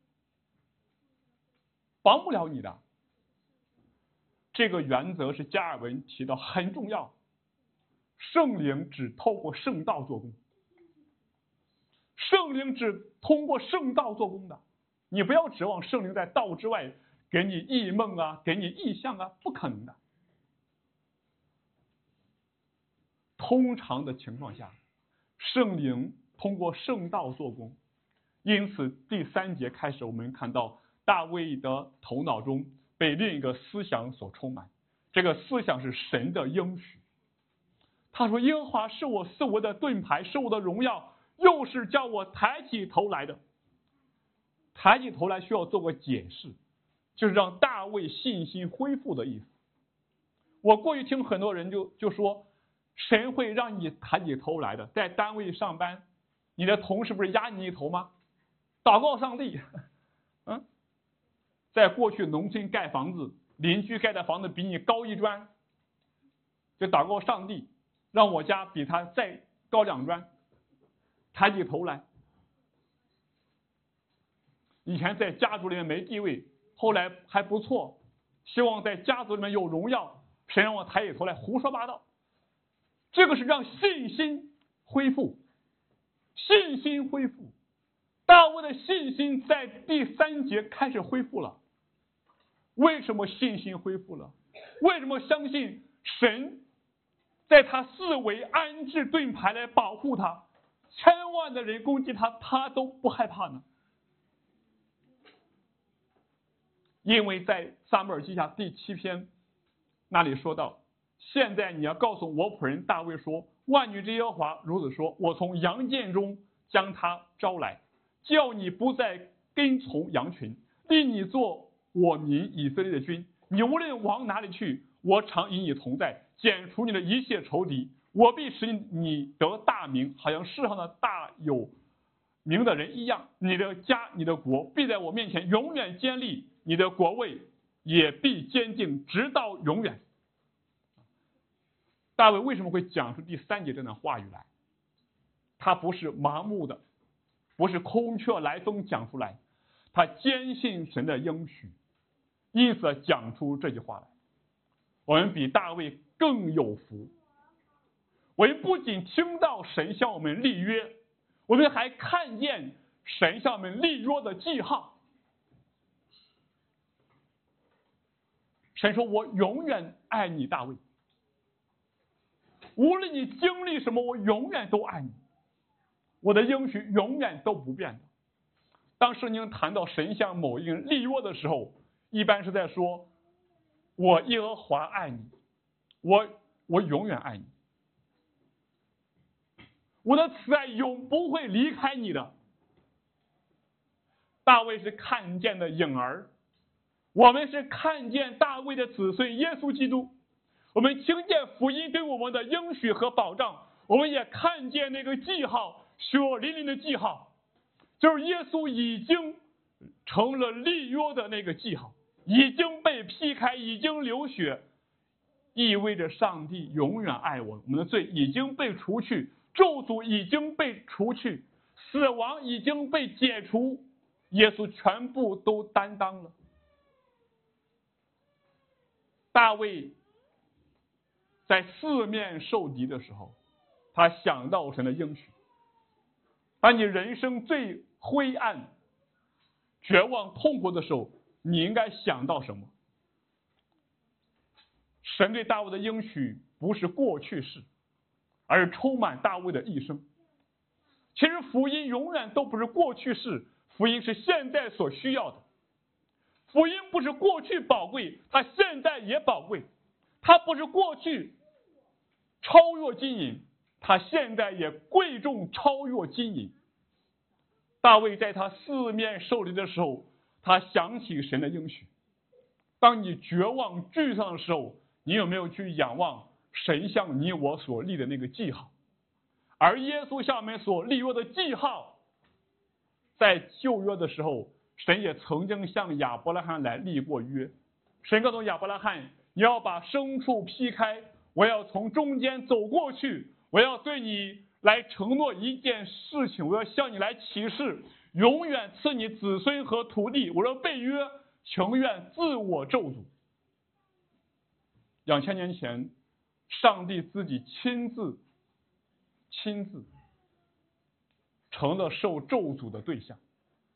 帮不了你的。这个原则是加尔文提到很重要。圣灵只透过圣道做工，圣灵只通过圣道做工的。你不要指望圣灵在道之外给你异梦啊，给你异象啊，不可能的。通常的情况下，圣灵通过圣道做工。因此第三节开始，我们看到大卫的头脑中被另一个思想所充满，这个思想是神的应许。他说，耶和华是我四围的盾牌，是我的荣耀，又是叫我抬起头来的。抬起头来需要做个解释，就是让大卫信心恢复的意思。我过去听很多人就就说，神会让你抬起头来的。在单位上班，你的同事不是压你一头吗？祷告上帝。嗯，在过去农村盖房子，邻居盖的房子比你高一砖，就祷告上帝，让我家比他再高两砖，抬起头来。以前在家族里面没地位，后来还不错，希望在家族里面有荣耀，神让我抬起头来，胡说八道。这个是让信心恢复，信心恢复。大卫的信心在第三节开始恢复了。为什么信心恢复了？为什么相信神在他四围安置盾牌来保护他，千万的人攻击他，他都不害怕呢？因为在撒母耳记下第七篇那里说到，现在你要告诉我仆人大卫说，万军之耶和华如此说，我从羊圈中将他招来，叫你不再跟从羊群，立你做我民以色列的君。你无论往哪里去，我常与你同在，剪除你的一切仇敌，我必使你得大名，好像世上的大有名的人一样。你的家你的国必在我面前永远坚立，你的国位也必坚定直到永远。大卫为什么会讲出第三节这段话语来？他不是盲目的，不是空穴来风讲出来，他坚信神的应许，因此讲出这句话来。我们比大卫更有福，我们不仅听到神向我们立约，我们还看见神向我们立约的记号。神说：“我永远爱你，大卫。无论你经历什么，我永远都爱你。我的应许永远都不变的。”当圣经谈到神向某一个人立约的时候，一般是在说：“我耶和华爱你，我我永远爱你，我的慈爱永不会离开你的。”大卫是看见的影儿，我们是看见大卫的子孙耶稣基督，我们听见福音对我们的应许和保障，我们也看见那个记号，血淋淋的记号，就是耶稣已经成了立约的那个记号，已经被劈开，已经流血，意味着上帝永远爱我，我们的罪已经被除去，咒诅已经被除去，死亡已经被解除，耶稣全部都担当了。大卫在四面受敌的时候，他想到神的应许。当你人生最灰暗、绝望、痛苦的时候，你应该想到什么？神对大卫的应许不是过去式，而是充满大卫的一生。其实福音永远都不是过去式，福音是现在所需要的。福音不是过去宝贵，它现在也宝贵。它不是过去超越金银，它现在也贵重超越金银。大卫在他四面受敌的时候，他想起神的应许。当你绝望沮丧的时候，你有没有去仰望神向你我所立的那个记号？而耶稣向我们所立约的记号，在旧约的时候，神也曾经向亚伯拉罕来立过约。神告诉亚伯拉罕，你要把牲畜劈开，我要从中间走过去，我要对你来承诺一件事情，我要向你来起誓，永远赐你子孙和土地。我说被约，情愿自我咒诅。两千年前，上帝自己亲自亲自成了受咒诅的对象，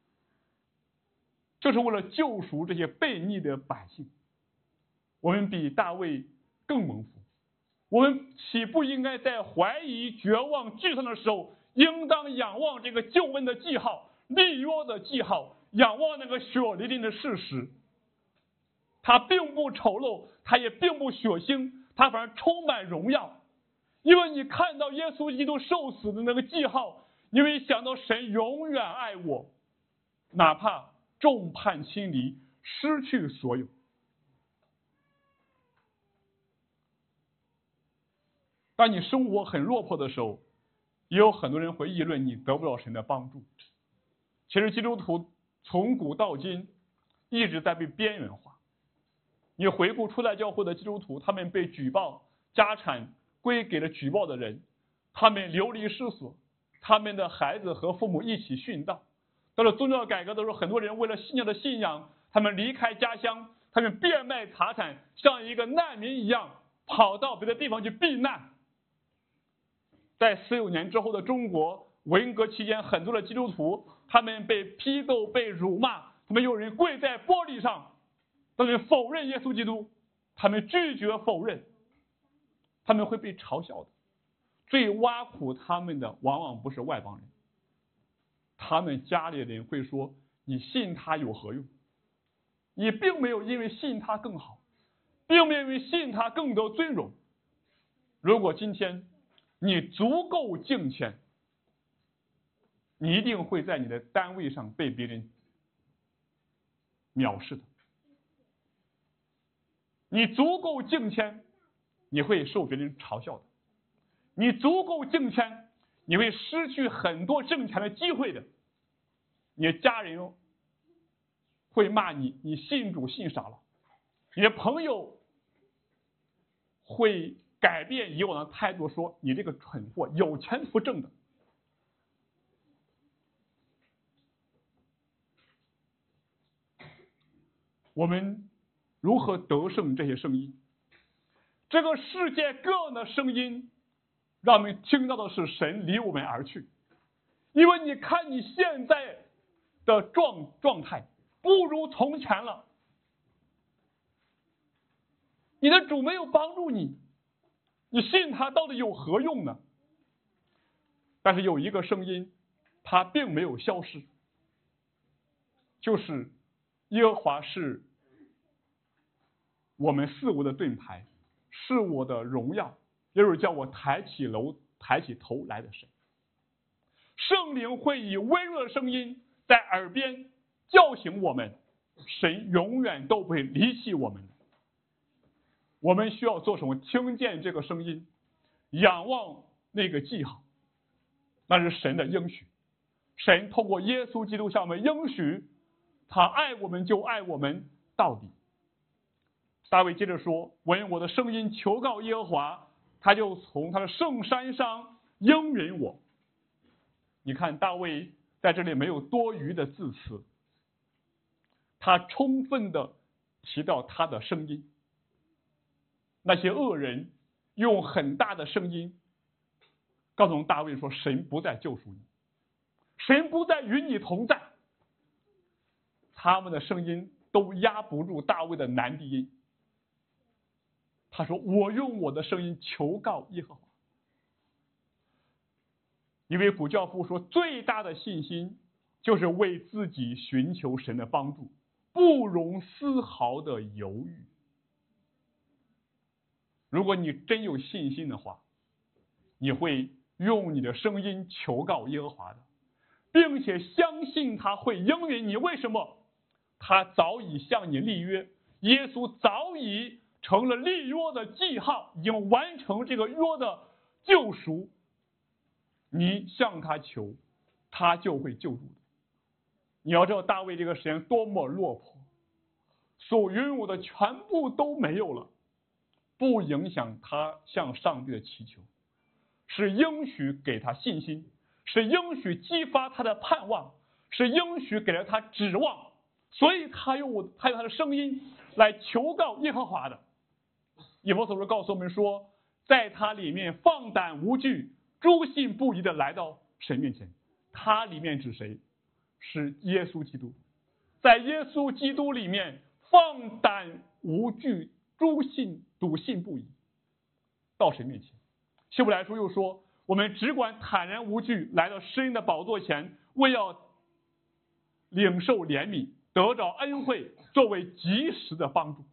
就是为了救赎这些悖逆的百姓。我们比大卫更蒙福，我们岂不应该在怀疑、绝望、沮丧的时候，应当仰望这个救恩的记号、立约的记号，仰望那个血淋淋的事实。它并不丑陋，它也并不血腥，它反而充满荣耀。因为你看到耶稣基督受死的那个记号，你会想到神永远爱我，哪怕众叛亲离，失去所有。当你生活很落魄的时候，也有很多人会议论你得不到神的帮助。其实基督徒从古到今一直在被边缘化。你回顾初代教会的基督徒，他们被举报，家产归给了举报的人，他们流离失所，他们的孩子和父母一起殉道。到了宗教改革的时候，很多人为了信仰的信仰，他们离开家乡，他们变卖财产，像一个难民一样跑到别的地方去避难。在十九年之后的中国，文革期间，很多的基督徒他们被批斗、被辱骂，他们有人跪在玻璃上，他们否认耶稣基督，他们拒绝否认，他们会被嘲笑的。最挖苦他们的往往不是外邦人，他们家里人会说：“你信他有何用？你并没有因为信他更好，并没有因为信他更得尊荣。如果今天你足够敬虔，你一定会在你的单位上被别人藐视的。你足够敬虔，你会受别人嘲笑的。你足够敬虔，你会失去很多挣钱的机会的。你的家人会骂你，你信主信傻了。你的朋友会改变以往的态度，说你这个蠢货，有钱不挣的。我们如何得胜这些声音？这个世界各样的声音，让我们听到的是神离我们而去。 因为你看你现在的状状态不如从前了，你的主没有帮助你，你信他到底有何用呢？但是有一个声音，它并没有消失，就是耶和华是我们四无的盾牌，是我的荣耀，也就是叫我抬起楼抬起头来的神。圣灵会以微弱的声音在耳边叫醒我们，神永远都不会离弃我们的。我们需要做什么？听见这个声音，仰望那个记号，那是神的应许。神透过耶稣基督向我们应许，他爱我们就爱我们到底。大卫接着说：我用我的声音求告耶和华，他就从他的圣山上应允我。你看大卫在这里没有多余的字词，他充分的提到他的声音。那些恶人用很大的声音告诉大卫说，神不再救赎你，神不再与你同在。他们的声音都压不住大卫的男低音。他说，我用我的声音求告耶和华。一位古教父说，最大的信心就是为自己寻求神的帮助，不容丝毫的犹豫。如果你真有信心的话，你会用你的声音求告耶和华的，并且相信他会应允你。为什么？他早已向你立约，耶稣早已成了立约的记号，已经完成这个约的救赎。你向他求，他就会救助的。你要知道大卫这个时间多么落魄，所拥有的全部都没有了，不影响他向上帝的祈求，是应许给他信心，是应许激发他的盼望，是应许给了他指望，所以他用他用他的声音来求告耶和华的。以弗所书告诉我们说，在他里面放胆无惧，诸信不疑的来到神面前。他里面指谁？是耶稣基督。在耶稣基督里面放胆无惧，诸信笃信不疑，到神面前。希伯来书又说，我们只管坦然无惧来到施恩的宝座前，为要领受怜悯，得着恩惠，作为及时的帮助。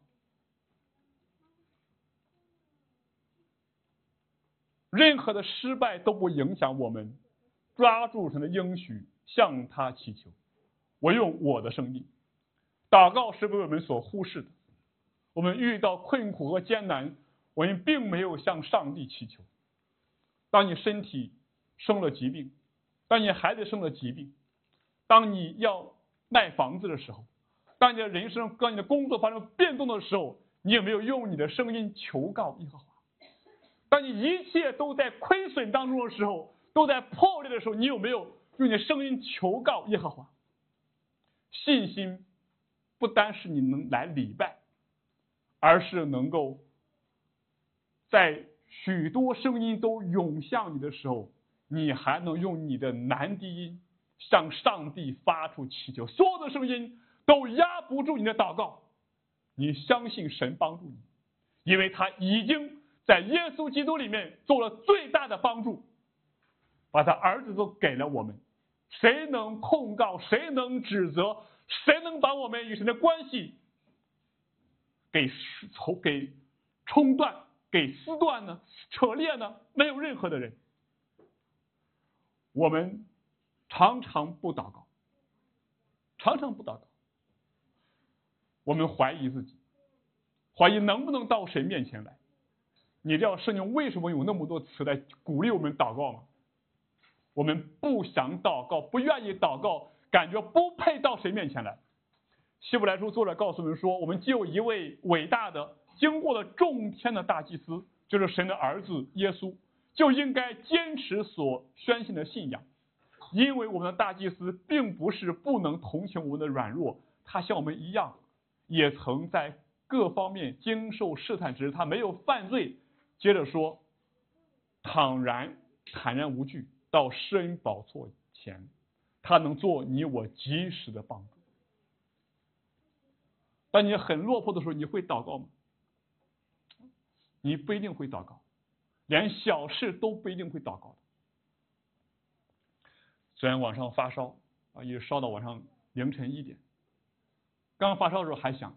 任何的失败都不影响我们抓住神的应许，向他祈求。我用我的声音，祷告是被我们所忽视的。我们遇到困苦和艰难，我们并没有向上帝祈求。当你身体生了疾病，当你孩子生了疾病，当你要卖房子的时候，当你的人生当你的工作发生变动的时候，你有没有用你的声音求告耶和华？当你一切都在亏损当中的时候，都在破裂的时候，你有没有用你的声音求告耶和华？信心不单是你能来礼拜，而是能够在许多声音都涌向你的时候，你还能用你的男低音向上帝发出祈求。所有的声音都压不住你的祷告，你相信神帮助你，因为他已经在耶稣基督里面做了最大的帮助，把他儿子都给了我们。谁能控告？谁能指责？谁能把我们与神的关系给给冲断、给撕断呢？扯裂呢？没有任何的人。我们常常不祷告，常常不祷告。我们怀疑自己，怀疑能不能到神面前来。你知道圣经为什么有那么多词来鼓励我们祷告吗？我们不想祷告，不愿意祷告，感觉不配到神面前来。希伯来书作者告诉我们说，我们既有一位伟大的经过了众天的大祭司，就是神的儿子耶稣，就应该坚持所宣信的信仰。因为我们的大祭司并不是不能同情我们的软弱，他像我们一样，也曾在各方面经受试探，只是他没有犯罪。接着说，坦然坦然无惧到施恩宝座前，他能做你我及时的帮助。当你很落魄的时候，你会祷告吗？你不一定会祷告，连小事都不一定会祷告的。昨天晚上发烧啊，一直烧到晚上凌晨一点。刚发烧的时候还想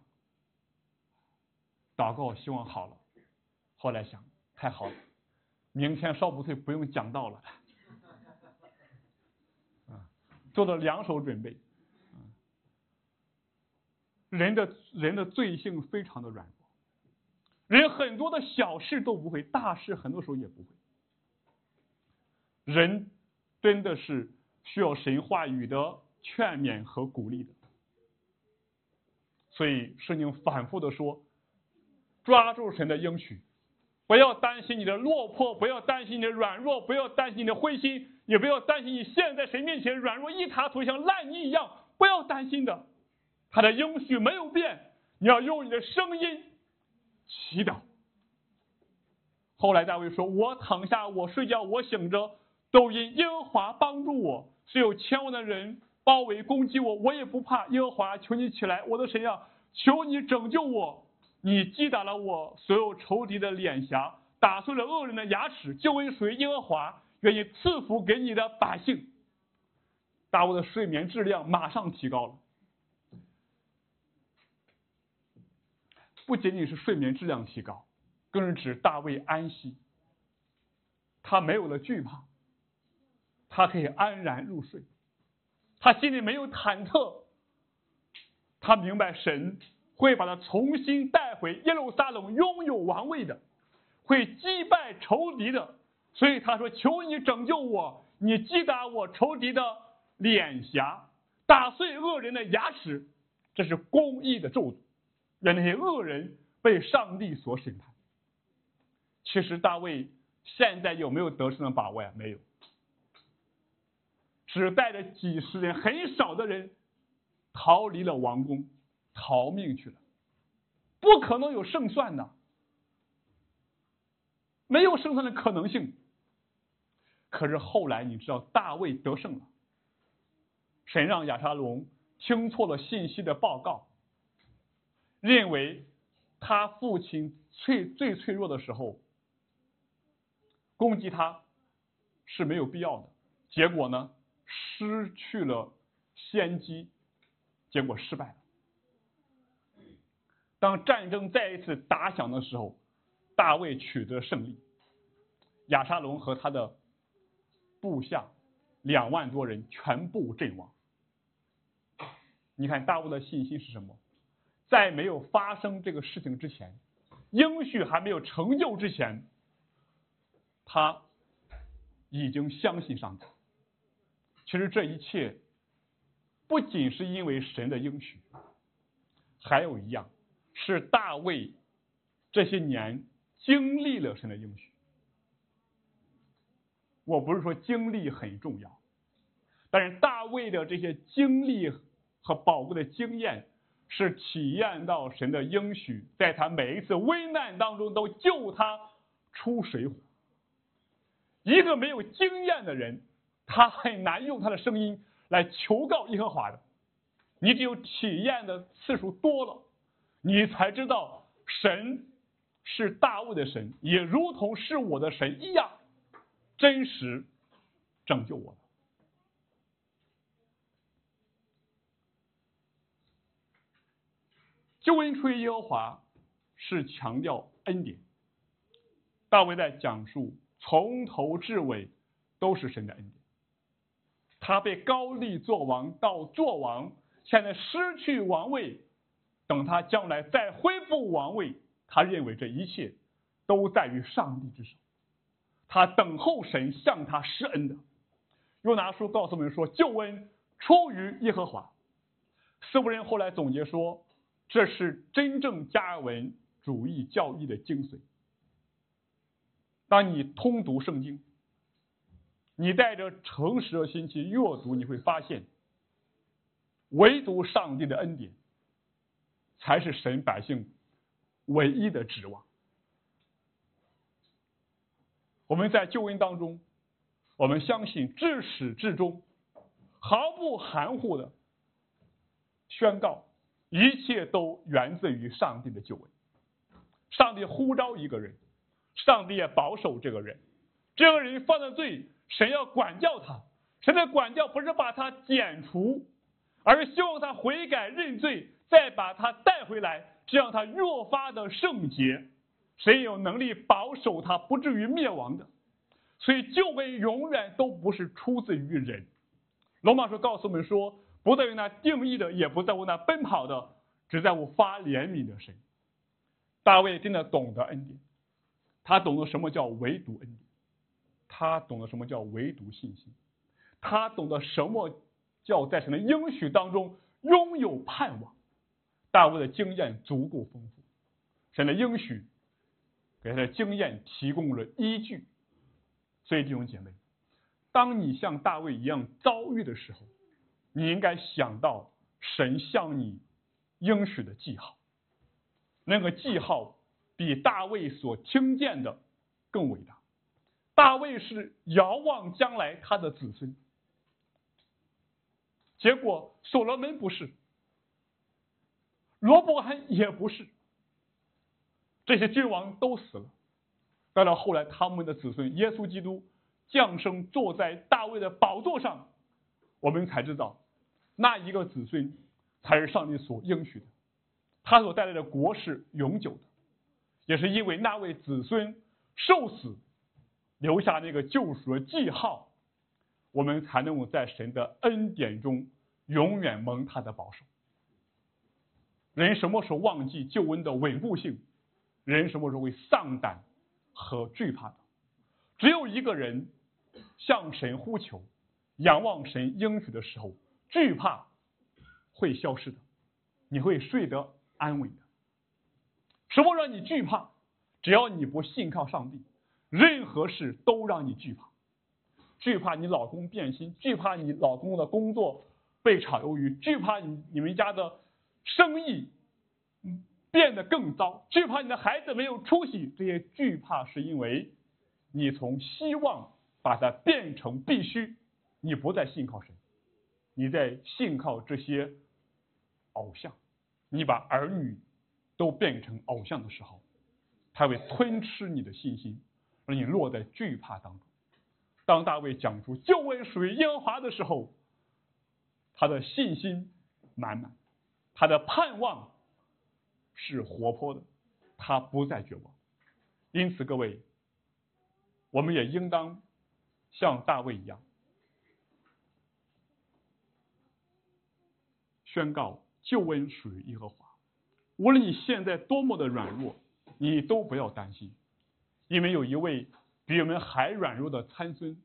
祷告，希望好了。后来想，太好了，明天烧不退，不用讲道了。啊，做了两手准备。人的人的罪性非常的软弱，人很多的小事都不会，大事很多时候也不会。人真的是需要神话语的劝勉和鼓励的。所以圣经反复的说，抓住神的应许，不要担心你的落魄，不要担心你的软弱，不要担心你的灰心，也不要担心你现在神面前软弱一塌涂像烂泥一样，不要担心的。他的应许没有变，你要用你的声音祈祷。后来大卫说，我躺下，我睡觉，我醒着，都因耶和华帮助我。虽有千万的人包围攻击我，我也不怕。耶和华，求你起来，我的神啊，求你拯救我。你击打了我所有仇敌的脸颊，打碎了恶人的牙齿。救恩属于耶和华，愿意赐福给你的百姓。大卫的睡眠质量马上提高了。不仅仅是睡眠质量提高，更是指大卫安息。他没有了惧怕，他可以安然入睡，他心里没有忐忑，他明白神会把他重新带回耶路撒冷，拥有王位的，会击败仇敌的。所以他说，求你拯救我，你击打我仇敌的脸颊，打碎恶人的牙齿。这是公义的咒诅，让那些恶人被上帝所审判。其实大卫现在有没有得胜的把握呀？没有，只带着几十人，很少的人逃离了王宫，逃命去了。不可能有胜算的，没有胜算的可能性。可是后来你知道大卫得胜了，神让亚沙龙听错了信息的报告，认为他父亲最最脆弱的时候攻击他是没有必要的，结果呢失去了先机，结果失败了。当战争再一次打响的时候，大卫取得胜利，亚沙龙和他的部下两万多人全部阵亡。你看大卫的信心是什么？在没有发生这个事情之前，应许还没有成就之前，他已经相信上帝。其实这一切不仅是因为神的应许，还有一样是大卫这些年经历了神的应许。我不是说经历很重要，但是大卫的这些经历和宝贵的经验是体验到神的应许，在他每一次危难当中都救他出水火。一个没有经验的人，他很难用他的声音来求告耶和华的。你只有体验的次数多了，你才知道神是大卫的神，也如同是我的神一样真实拯救我的。救恩出于耶和华是强调恩典。大卫在讲述从头至尾都是神的恩典。他被高立做王，到做王，现在失去王位，等他将来再恢复王位，他认为这一切都在于上帝之手，他等候神向他施恩的。约拿书告诉我们说，救恩出于耶和华。司布人后来总结说，这是真正加尔文主义教义的精髓。当你通读圣经，你带着诚实的心去阅读，你会发现唯独上帝的恩典才是神百姓唯一的指望。我们在救恩当中，我们相信至始至终毫不含糊的宣告，一切都源自于上帝的救恩。上帝呼召一个人，上帝也保守这个人。这个人犯了罪，神要管教他。神的管教不是把他剪除，而是希望他悔改认罪，再把他带回来，这样他越发的圣洁。神有能力保守他，不至于灭亡的。所以救恩永远都不是出自于人。罗马书告诉我们说，不在于那定义的，也不在乎那奔跑的，只在乎发怜悯的神。大卫真的懂得恩典，他懂得什么叫唯独恩典，他懂得什么叫唯独信心，他懂得什么叫在神的应许当中拥有盼望。大卫的经验足够丰富，神的应许给他的经验提供了依据。所以弟兄姐妹，当你像大卫一样遭遇的时候，你应该想到神向你应许的记号。那个记号比大卫所听见的更伟大。大卫是遥望将来他的子孙，结果所罗门不是，罗伯罕也不是，这些君王都死了。到了后来，他们的子孙耶稣基督降生，坐在大卫的宝座上，我们才知道那一个子孙才是上帝所应许的，他所带来的国是永久的。也是因为那位子孙受死，留下那个救赎的记号，我们才能够在神的恩典中永远蒙他的保守。人什么时候忘记救恩的稳固性？人什么时候会丧胆和惧怕的？只有一个人向神呼求，仰望神应许的时候，惧怕会消失的，你会睡得安稳的。什么让你惧怕？只要你不信靠上帝，任何事都让你惧怕。惧怕你老公变心，惧怕你老公的工作被炒鱿鱼，惧怕你你们家的生意变得更糟，惧怕你的孩子没有出息。这些惧怕是因为你从希望把它变成必须，你不再信靠神，你在信靠这些偶像，你把儿女都变成偶像的时候，他会吞吃你的信心，让你落在惧怕当中。当大卫讲出救恩属于耶和华的时候，他的信心满满，他的盼望是活泼的，他不再绝望。因此各位，我们也应当像大卫一样，宣告救恩属于耶和华。无论你现在多么的软弱，你都不要担心，因为有一位比我们还软弱的参孙，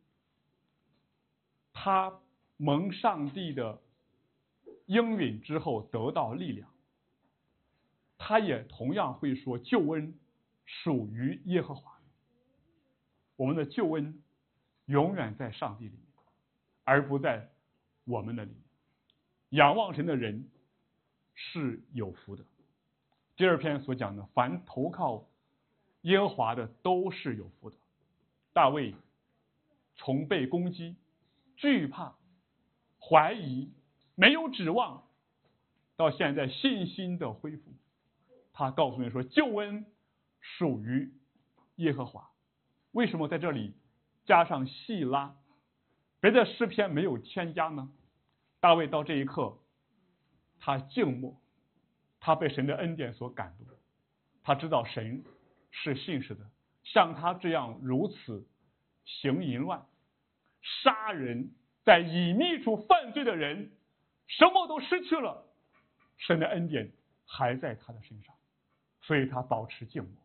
他蒙上帝的应允之后得到力量，他也同样会说救恩属于耶和华。我们的救恩永远在上帝里面，而不在我们的里面。仰望神的人是有福的。第二篇所讲的，凡投靠耶和华的都是有福的。大卫从被攻击、惧怕、怀疑、没有指望，到现在信心的恢复，他告诉你说救恩属于耶和华。为什么在这里加上细拉，别的诗篇没有添加呢？大卫到这一刻他静默，他被神的恩典所感动，他知道神是信实的。像他这样如此行淫乱、杀人、在隐秘处犯罪的人，什么都失去了，神的恩典还在他的身上，所以他保持静默。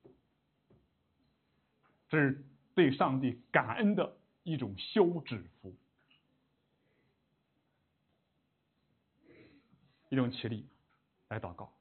这是对上帝感恩的一种休止符，一种起立来祷告。